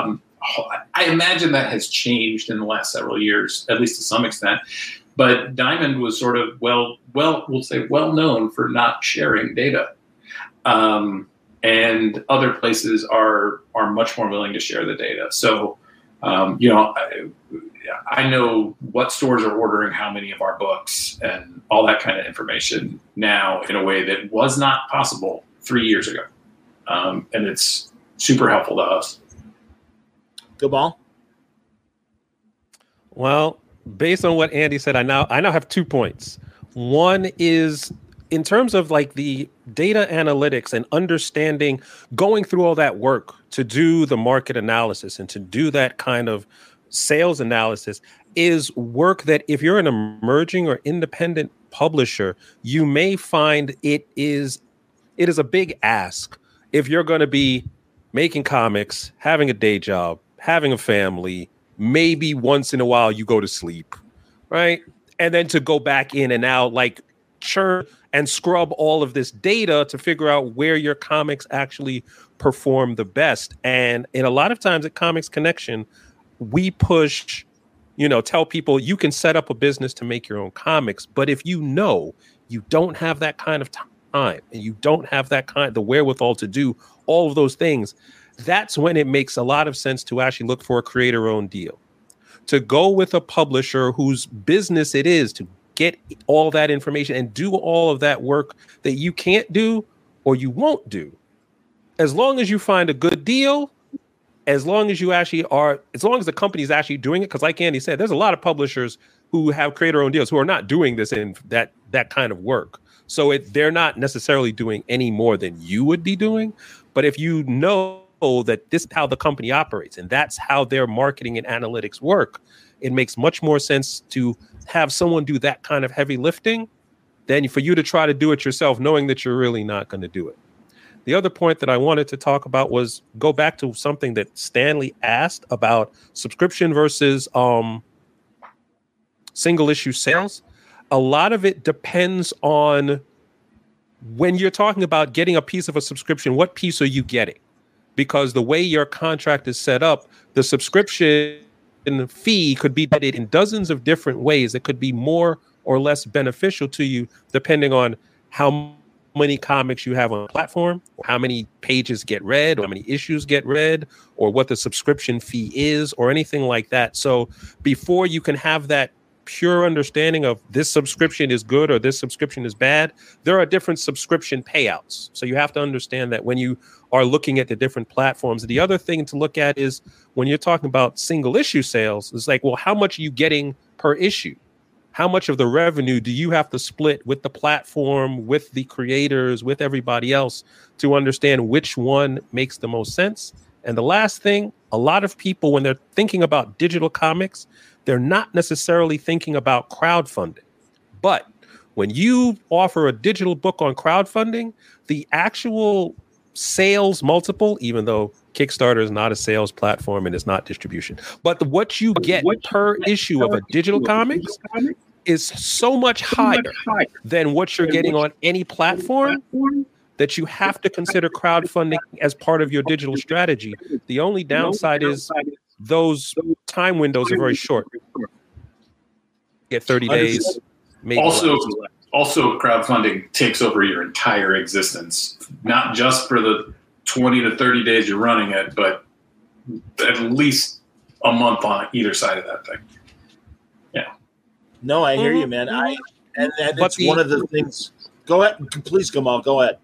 I imagine that has changed in the last several years, at least to some extent. But Diamond was sort of well known for not sharing data. And other places are much more willing to share the data. So, I know what stores are ordering how many of our books and all that kind of information now in a way that was not possible 3 years ago. And it's super helpful to us. Good ball. Well, based on what Andy said, I now have 2 points. One is, in terms of like the data analytics and understanding, going through all that work to do the market analysis and to do that kind of sales analysis, is work that if you're an emerging or independent publisher, you may find it is a big ask if you're going to be making comics, having a day job, having a family, maybe once in a while you go to sleep, right? And then to go back in and now like churn and scrub all of this data to figure out where your comics actually perform the best. And a lot of times at Comics Connection, we push, tell people you can set up a business to make your own comics. But if you don't have that kind of time and you don't have the wherewithal to do all of those things, that's when it makes a lot of sense to actually look for a creator-owned deal, to go with a publisher whose business it is to get all that information and do all of that work that you can't do or you won't do. As long as you find a good deal, as long as the company is actually doing it, because like Andy said, there's a lot of publishers who have creator-owned deals who are not doing this in that kind of work. So they're not necessarily doing any more than you would be doing. But if you know that this is how the company operates and that's how their marketing and analytics work, it makes much more sense to have someone do that kind of heavy lifting than for you to try to do it yourself, knowing that you're really not going to do it. The other point that I wanted to talk about was go back to something that Stanley asked about subscription versus single issue sales. A lot of it depends on when you're talking about getting a piece of a subscription, what piece are you getting? Because the way your contract is set up, the subscription fee could be vetted in dozens of different ways that could be more or less beneficial to you, depending on how many comics you have on the platform, or how many pages get read, or how many issues get read, or what the subscription fee is, or anything like that. So before you can have that pure understanding of this subscription is good or this subscription is bad, there are different subscription payouts. So you have to understand that when you are looking at the different platforms. The other thing to look at is when you're talking about single issue sales, it's like, well, how much are you getting per issue? How much of the revenue do you have to split with the platform, with the creators, with everybody else to understand which one makes the most sense? And the last thing, a lot of people, when they're thinking about digital comics, they're not necessarily thinking about crowdfunding. But when you offer a digital book on crowdfunding, the actual sales multiple, even though Kickstarter is not a sales platform and it's not distribution, but what you get per issue of a digital comics is so much higher than what you're getting on any platform that you have to consider crowdfunding as part of your digital strategy. The only downside is those time windows are very short. Get 30 days. Maybe also, crowdfunding takes over your entire existence, not just for the 20 to 30 days you're running it, but at least a month on either side of that thing. Yeah. No, I hear you, man. And it's one of the things. Go ahead, please, Gamal. Go ahead.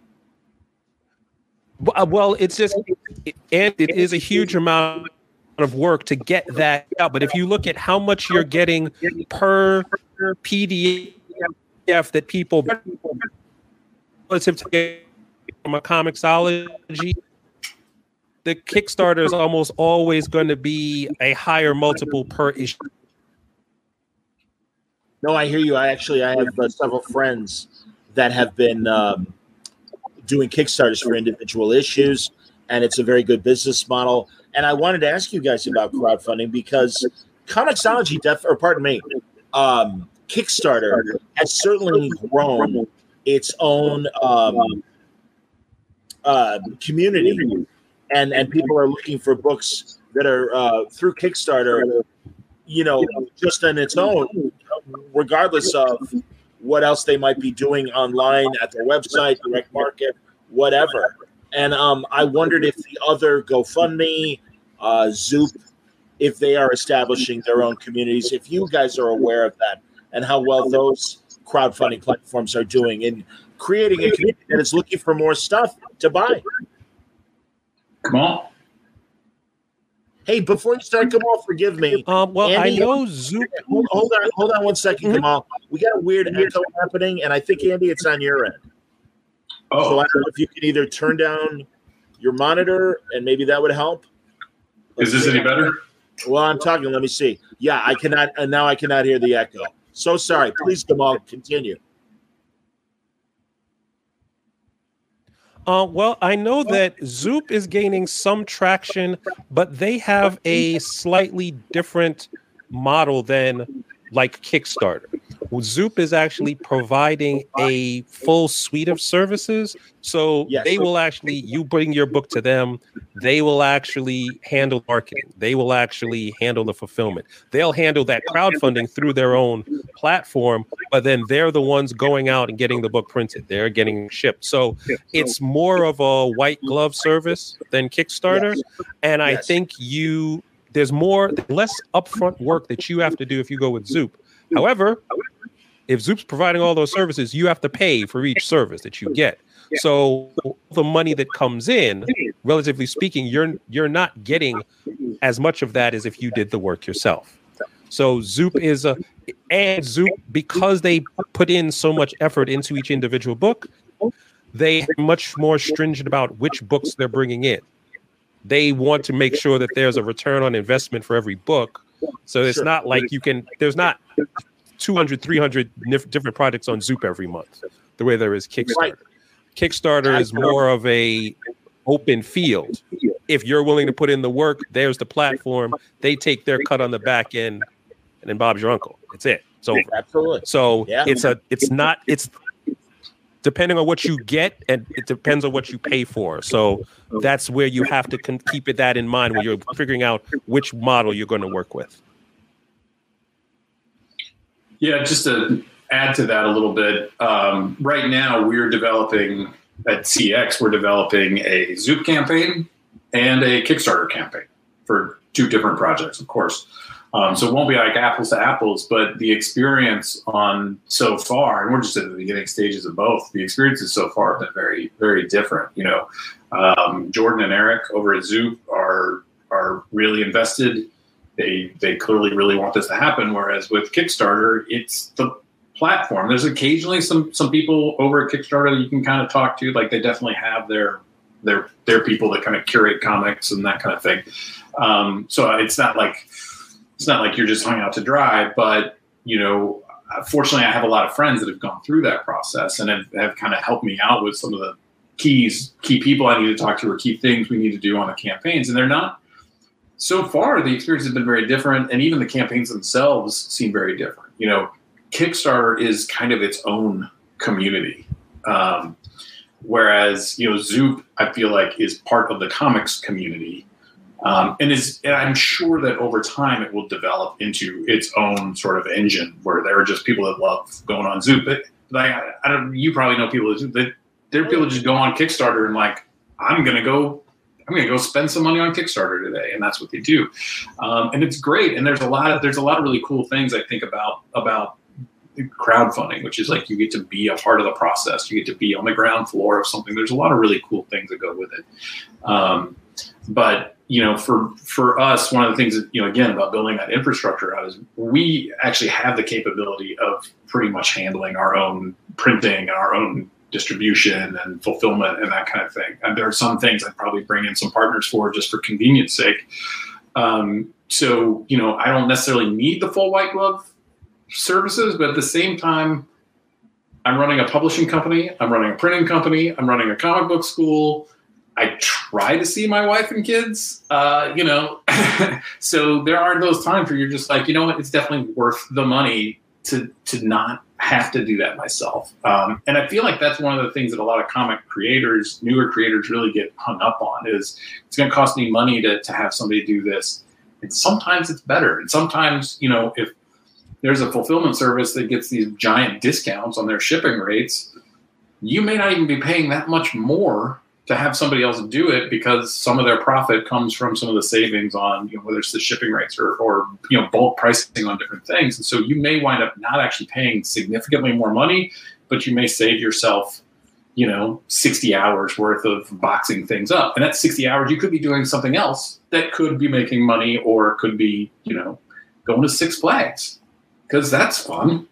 Well, it's just, and it is a huge amount of work to get that out. But if you look at how much you're getting per PDF that people relative to get from a Comixology, the Kickstarter is almost always going to be a higher multiple per issue. No, I hear you. I have several friends that have been doing Kickstarters for individual issues, and it's a very good business model. And I wanted to ask you guys about crowdfunding because Comixology, Kickstarter has certainly grown its own community, and people are looking for books that are through Kickstarter, just on its own, regardless of what else they might be doing online at their website, direct market, whatever. And I wondered if the other GoFundMe, Zoop, if they are establishing their own communities, if you guys are aware of that and how well those crowdfunding platforms are doing in creating a community that is looking for more stuff to buy. Come on. Hey, before you start, Gamal, forgive me. Andy, I know Zoop. Hold on 1 second, Gamal. We got a weird echo happening, and I think, Andy, it's on your end. Oh. So I don't know if you can either turn down your monitor, and maybe that would help. Is this any better? Well, I'm talking. Let me see. Yeah, I cannot, and now I cannot hear the echo. So sorry. Please, Gamal, continue. Well, I know that Zoop is gaining some traction, but they have a slightly different model than like Kickstarter. Zoop is actually providing a full suite of services. So they will actually, you bring your book to them, they will actually handle marketing. They will actually handle the fulfillment. They'll handle that crowdfunding through their own platform, but then they're the ones going out and getting the book printed. They're getting shipped. So it's more of a white glove service than Kickstarter. And I think there's less upfront work that you have to do if you go with Zoop. However, if Zoop's providing all those services, you have to pay for each service that you get. So the money that comes in, relatively speaking, you're not getting as much of that as if you did the work yourself. So Zoop is And Zoop, because they put in so much effort into each individual book, they are much more stringent about which books they're bringing in. They want to make sure that there's a return on investment for every book. So it's not like there's not 200, 300 different projects on Zoop every month, the way there is Kickstarter. Right. Kickstarter is more of a open field. If you're willing to put in the work, there's the platform. They take their cut on the back end, and then Bob's your uncle. It's it. It's over. Absolutely. So it's depending on what you get, and it depends on what you pay for. So that's where you have to keep that in mind when you're figuring out which model you're going to work with. Yeah, just to add to that a little bit, right now we're developing at CX, we're developing a Zoop campaign and a Kickstarter campaign for two different projects, of course. So it won't be like apples to apples, but the experience on so far, and we're just at the beginning stages of both, the experiences so far have been very, very different. You know, Jordan and Eric over at Zoop are really invested. They clearly really want this to happen. Whereas with Kickstarter, it's the platform. There's occasionally some people over at Kickstarter that you can kind of talk to. Like they definitely have their people that kind of curate comics and that kind of thing. So it's not like you're just hung out to dry, but you know, fortunately I have a lot of friends that have gone through that process and have kind of helped me out with some of the key people I need to talk to or key things we need to do on the campaigns. And they're not, so far the experience has been very different. And even the campaigns themselves seem very different. You know, Kickstarter is kind of its own community. Whereas, you know, Zoop, I feel like is part of the comics community. And I'm sure that over time it will develop into its own sort of engine where there are just people that love going on Zoop. But like, you probably know people that there are people that just go on Kickstarter and like, I'm going to go spend some money on Kickstarter today. And that's what they do. And it's great. And there's a lot of really cool things I think about crowdfunding, which is like you get to be a part of the process. You get to be on the ground floor of something. There's a lot of really cool things that go with it. But, you know, for us, one of the things that, you know, again, about building that infrastructure out is we actually have the capability of pretty much handling our own printing and our own distribution and fulfillment and that kind of thing. And there are some things I'd probably bring in some partners for just for convenience sake. So, you know, I don't necessarily need the full white glove services, but at the same time, I'm running a publishing company, I'm running a printing company, I'm running a comic book school. I try to see my wife and kids, you know, so there are those times where you're just like, you know what, it's definitely worth the money to not have to do that myself. And I feel like that's one of the things that a lot of comic creators, newer creators really get hung up on is it's going to cost me money to have somebody do this. And sometimes it's better. And sometimes, you know, if there's a fulfillment service that gets these giant discounts on their shipping rates, you may not even be paying that much more to have somebody else do it because some of their profit comes from some of the savings on, you know, whether it's the shipping rates or you know, bulk pricing on different things. And so you may wind up not actually paying significantly more money, but you may save yourself, you know, 60 hours worth of boxing things up. And that's 60 hours you could be doing something else that could be making money or could be, you know, going to Six Flags because that's fun.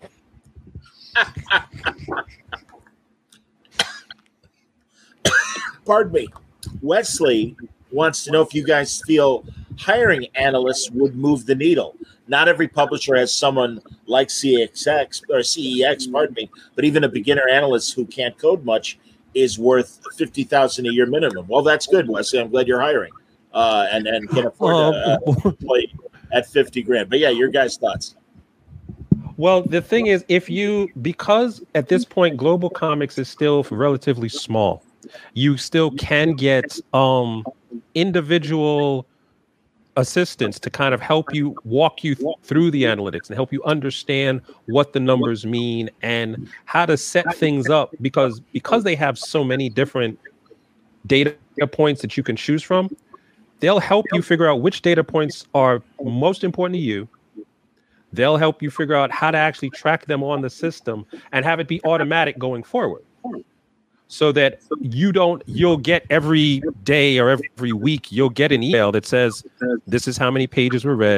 Pardon me. Wesley wants to know if you guys feel hiring analysts would move the needle. Not every publisher has someone like CEX, pardon me, but even a beginner analyst who can't code much is worth $50,000 a year minimum. Well, that's good, Wesley. I'm glad you're hiring and can afford to play at $50,000. But yeah, your guys' thoughts. Well, the thing is, because at this point, global comics is still relatively small, you still can get individual assistants to kind of help you walk you through the analytics and help you understand what the numbers mean and how to set things up because they have so many different data points that you can choose from. They'll help you figure out which data points are most important to you. They'll help you figure out how to actually track them on the system and have it be automatic going forward. So that you'll get every day or every week, you'll get an email that says, this is how many pages were read.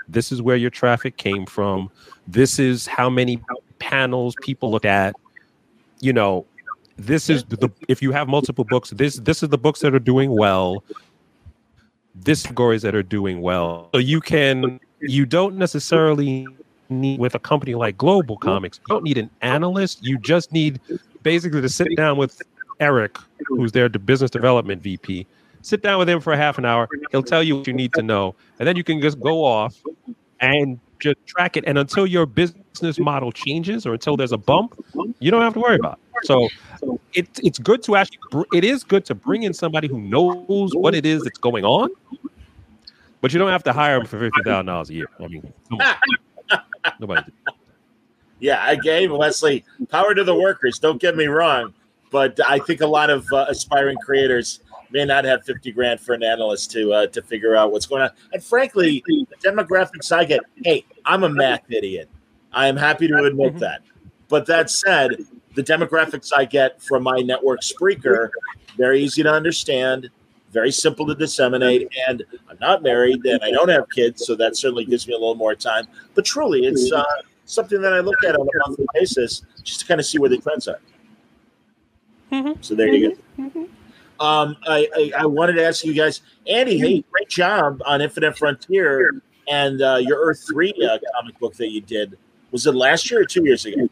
This is where your traffic came from. This is how many panels people looked at. You know, this is if you have multiple books, this is the books that are doing well. This categories that are doing well. So you don't necessarily need, with a company like Global Comics, you don't need an analyst. You just need basically to sit down with Eric, who's their business development VP. Sit down with him for a half an hour. He'll tell you what you need to know. And then you can just go off and just track it. And until your business model changes or until there's a bump, you don't have to worry about it. So it's good to it is good to bring in somebody who knows what it is that's going on, but you don't have to hire them for $50,000 a year. I mean, come on. Nobody. Yeah, I gave Leslie power to the workers. Don't get me wrong, but I think a lot of aspiring creators may not have $50,000 for an analyst to figure out what's going on. And frankly, the demographics I get, hey, I'm a math idiot. I am happy to admit that. But that said, the demographics I get from my network Spreaker, very easy to understand, very simple to disseminate, and I'm not married and I don't have kids, so that certainly gives me a little more time. But truly, it's something that I look at on a monthly basis just to kind of see where the trends are. So there you go. I wanted to ask you guys, Andy, hey, great job on Infinite Frontier and your Earth 3 comic book that you did. Was it last year or 2 years ago?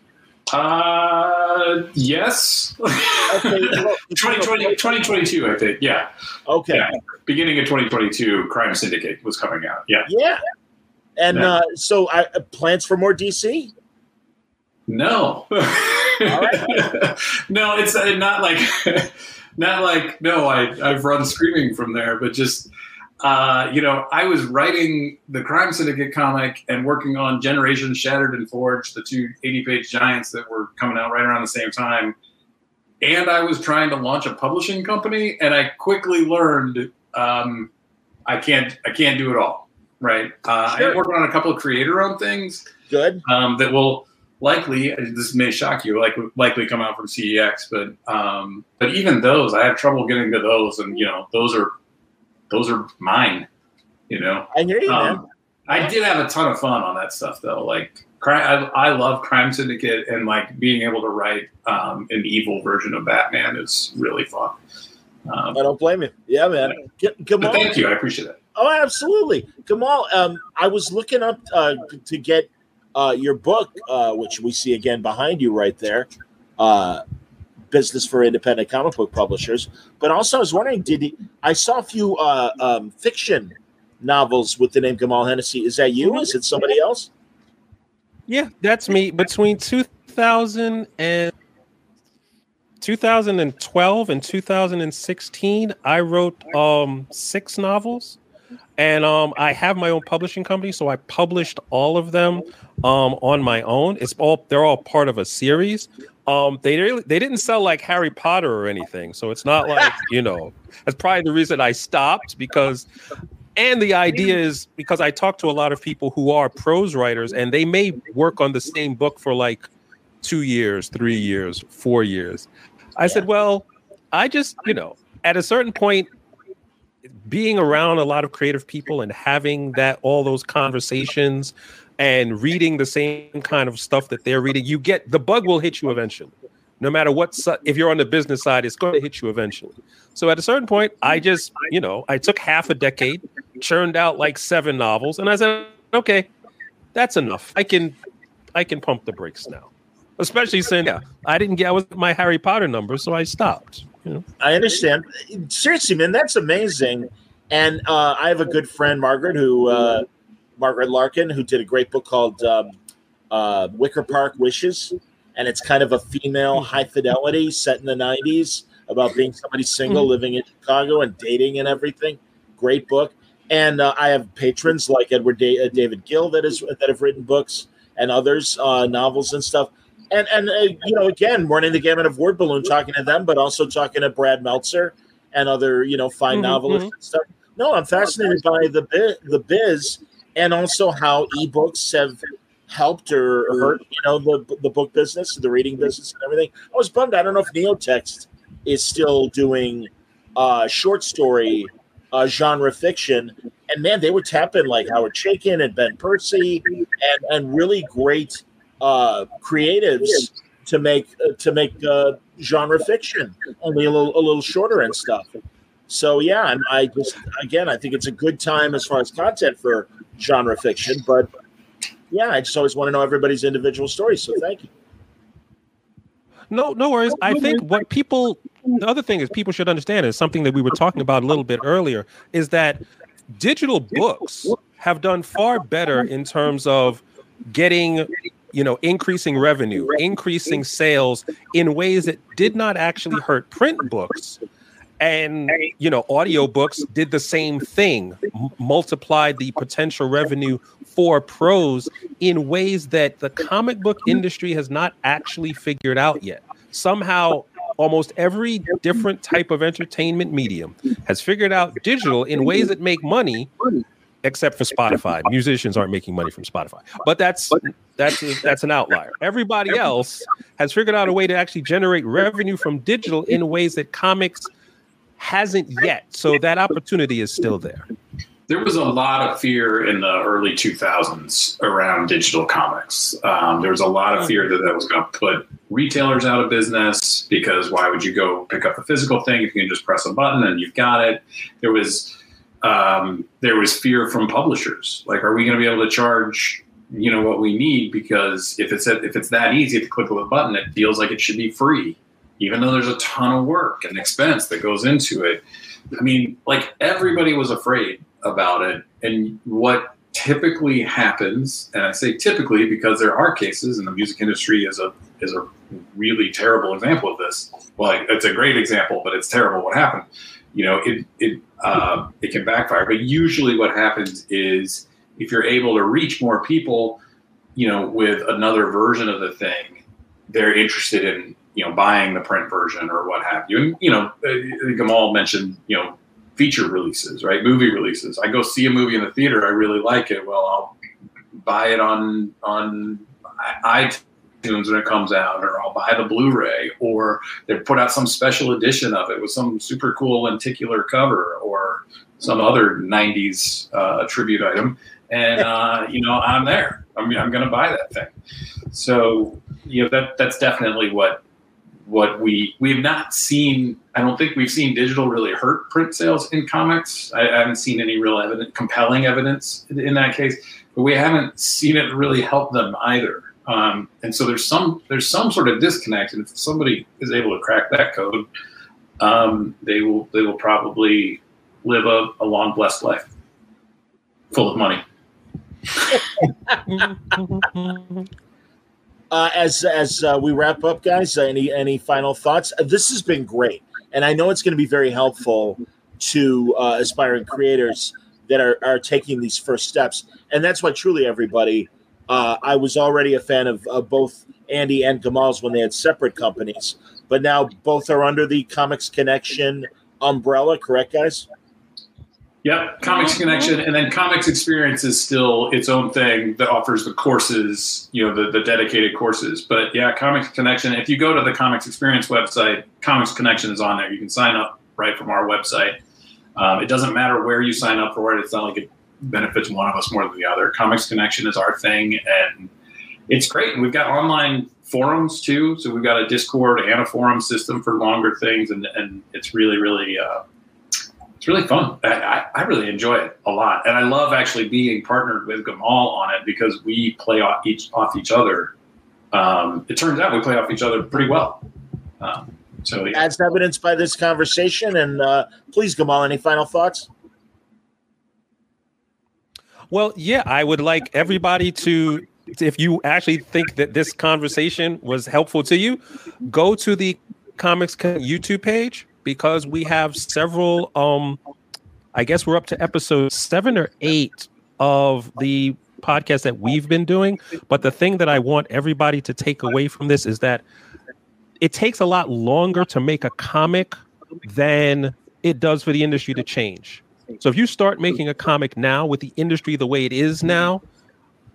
Yes. Okay, well, 2022, I think. Yeah. Okay. Yeah. Beginning of 2022, Crime Syndicate was coming out. Yeah. Yeah. And so plans for more DC? No. All right. No, it's not like no, I've run screaming from there, but just I was writing the Crime Syndicate comic and working on Generation Shattered and Forged, the two 80-page giants that were coming out right around the same time. And I was trying to launch a publishing company, and I quickly learned I can't do it all. Right. Sure. I'm working on a couple of creator-owned things. Good. That will likely, this may shock you, likely come out from CEX, but even those, I have trouble getting to those, and those are mine. I hear you, man. I did have a ton of fun on that stuff, though. Like, I love Crime Syndicate, and like being able to write an evil version of Batman is really fun. I don't blame you. Yeah, man. But thank you. I appreciate it. Oh, absolutely. Kamal, I was looking up to get your book, which we see again behind you right there, Business for Independent Comic Book Publishers. But also I was wondering, I saw a few fiction novels with the name Kamal Hennessy. Is that you? Is it somebody else? Yeah, that's me. Between 2012 and 2016, I wrote 6 novels. And I have my own publishing company, so I published all of them on my own. They're all part of a series. They didn't sell like Harry Potter or anything, so it's not like that's probably the reason I stopped. And the idea is because I talk to a lot of people who are prose writers, and they may work on the same book for like 2 years, 3 years, 4 years. I said, well, I just at a certain point, being around a lot of creative people and having all those conversations and reading the same kind of stuff that they're reading, the bug will hit you eventually. No matter if you're on the business side, it's going to hit you eventually. So at a certain point, I just, I took half a decade, churned out like 7 novels, and I said, okay, that's enough. I can pump the brakes now. Especially since I didn't get my Harry Potter number, so I stopped. I understand. Seriously, man, that's amazing. And I have a good friend, Margaret Larkin, who did a great book called Wicker Park Wishes. And it's kind of a female high fidelity set in the 90s about being somebody single living in Chicago and dating and everything. Great book. And I have patrons like David Gill that have written books and others, novels and stuff. And again, running the gamut of Word Balloon, talking to them, but also talking to Brad Meltzer and other, fine novelists and stuff. No, I'm fascinated by the biz and also how ebooks have helped or hurt, the book business, the reading business and everything. I was bummed. I don't know if Neotext is still doing short story genre fiction. And man, they would tap in like Howard Chaykin and Ben Percy and really great creatives to make genre fiction, only a little shorter and stuff. So yeah, and I think it's a good time as far as content for genre fiction. But yeah, I just always want to know everybody's individual stories. So thank you. No worries. I think the other thing is people should understand is something that we were talking about a little bit earlier is that digital books have done far better in terms of getting, increasing revenue, increasing sales in ways that did not actually hurt print books. And, audiobooks did the same thing, multiplied the potential revenue for prose in ways that the comic book industry has not actually figured out yet. Somehow, almost every different type of entertainment medium has figured out digital in ways that make money, except for Spotify. Musicians aren't making money from Spotify, but that's an outlier. Everybody else has figured out a way to actually generate revenue from digital in ways that comics hasn't yet. So that opportunity is still there. There was a lot of fear in the early 2000s around digital comics. There was a lot of fear that was going to put retailers out of business, because why would you go pick up a physical thing if you can just press a button and you've got it? There was fear from publishers. Like, are we going to be able to charge, what we need? Because if it's that easy to click with a button, it feels like it should be free, even though there's a ton of work and expense that goes into it. I mean, like, everybody was afraid about it. And what typically happens, and I say typically because there are cases, and the music industry is a really terrible example of this. Well, it's a great example, but it's terrible what happened. It can backfire. But usually what happens is if you're able to reach more people, with another version of the thing, they're interested in, buying the print version or what have you. And, Gamal mentioned, feature releases, right? Movie releases. I go see a movie in the theater. I really like it. Well, I'll buy it on iTunes when it comes out, or I'll buy the Blu-ray, or they put out some special edition of it with some super cool lenticular cover or some other 90s tribute item. And, I'm there. I'm going to buy that thing. So, that's definitely what we have not seen. I don't think we've seen digital really hurt print sales in comics. I haven't seen any real compelling evidence in that case, but we haven't seen it really help them either. And so there's some sort of disconnect. And if somebody is able to crack that code, they will probably live a long, blessed life full of money. As we wrap up, guys, any final thoughts? This has been great, and I know it's going to be very helpful to aspiring creators that are taking these first steps. And that's why, truly, everybody, I was already a fan of both Andy and Gamal's when they had separate companies, but now both are under the Comics Connection umbrella. Correct, guys? Yep, Comics Connection, and then Comics Experience is still its own thing that offers the courses, the dedicated courses. But yeah, Comics Connection, if you go to the Comics Experience website, Comics Connection is on there. You can sign up right from our website. It doesn't matter where you sign up for it. It's not like it benefits one of us more than the other. Comics Connection is our thing, and it's great. And we've got online forums too. So we've got a Discord and a forum system for longer things, and it's really, really it's really fun. I really enjoy it a lot. And I love actually being partnered with Gamal on it because we play off each other. It turns out we play off each other pretty well. So yeah. As evidenced by this conversation. And please, Gamal, any final thoughts? Well, yeah, I would like everybody to, if you actually think that this conversation was helpful to you, go to the Comics YouTube page, because we have several, I guess we're up to episode 7 or 8 of the podcast that we've been doing. But the thing that I want everybody to take away from this is that it takes a lot longer to make a comic than it does for the industry to change. So if you start making a comic now with the industry the way it is now,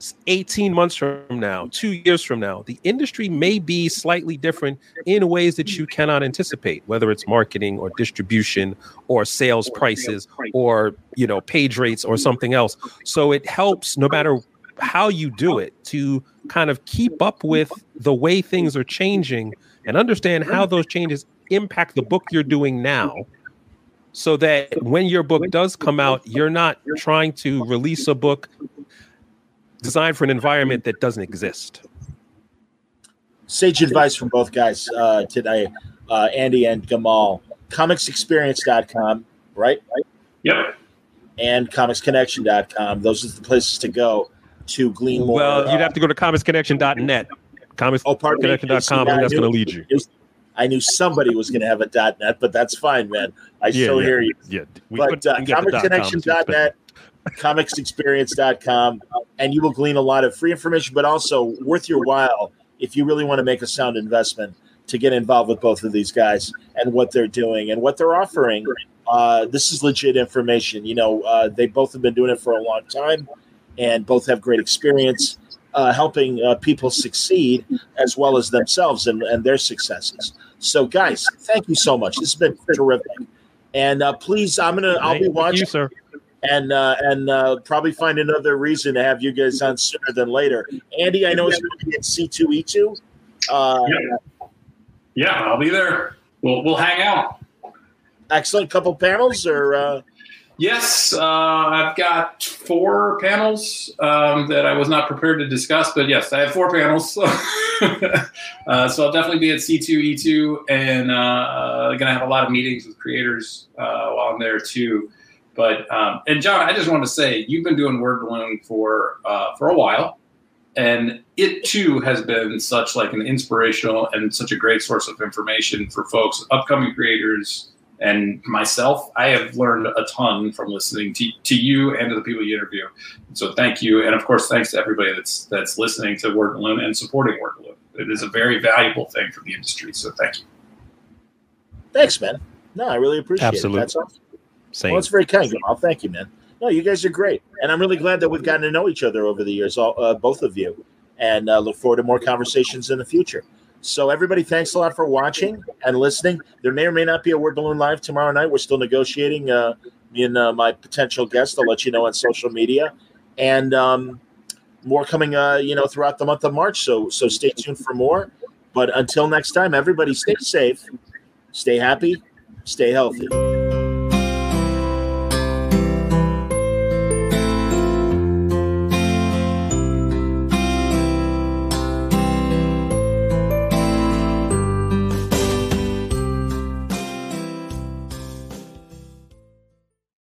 18 months from now, 2 years from now, the industry may be slightly different in ways that you cannot anticipate, whether it's marketing or distribution or sales prices or, page rates or something else. So it helps, no matter how you do it, to kind of keep up with the way things are changing and understand how those changes impact the book you're doing now, so that when your book does come out, you're not trying to release a book designed for an environment that doesn't exist. Sage advice from both guys today, Andy and Gamal. Comicsexperience.com, right? Yep. And comicsconnection.com. Those are the places to go to glean more. Well, you'd have to go to comicsconnection.net. Comicsconnection.com, and that's going to lead you. I knew somebody was going to have a .net, but that's fine, man. I still hear you. Yeah, but comicsconnection.net, comicsexperience.com, and you will glean a lot of free information, but also worth your while if you really want to make a sound investment to get involved with both of these guys and what they're doing and what they're offering. This is legit information. They both have been doing it for a long time and both have great experience helping people succeed as well as themselves and their successes. So, guys, thank you so much. This has been terrific. And please, I'll be watching. You, sir. And probably find another reason to have you guys on sooner than later. Andy, I know it's going to be at C2E2. Yeah, I'll be there. We'll hang out. Excellent. Couple panels or? Yes, I've got 4 panels that I was not prepared to discuss, but yes, I have 4 panels. So I'll definitely be at C2E2 and going to have a lot of meetings with creators while I'm there too. But and John, I just want to say you've been doing Word Balloon for a while, and it too has been such like an inspirational and such a great source of information for folks, upcoming creators, and myself. I have learned a ton from listening to you and to the people you interview. So thank you, and of course, thanks to everybody that's listening to Word Balloon and supporting Word Balloon. It is a very valuable thing for the industry. So thank you. Thanks, man. No, I really appreciate it. That's awesome. Same. Well, it's very kind. Well, thank you, man. No, you guys are great. And I'm really glad that we've gotten to know each other over the years, both of you, and look forward to more conversations in the future. So everybody, thanks a lot for watching and listening. There may or may not be a Word Balloon Live tomorrow night. We're still negotiating, me and my potential guest. I'll let you know on social media. And more coming, throughout the month of March. So stay tuned for more. But until next time, everybody stay safe, stay happy, stay healthy.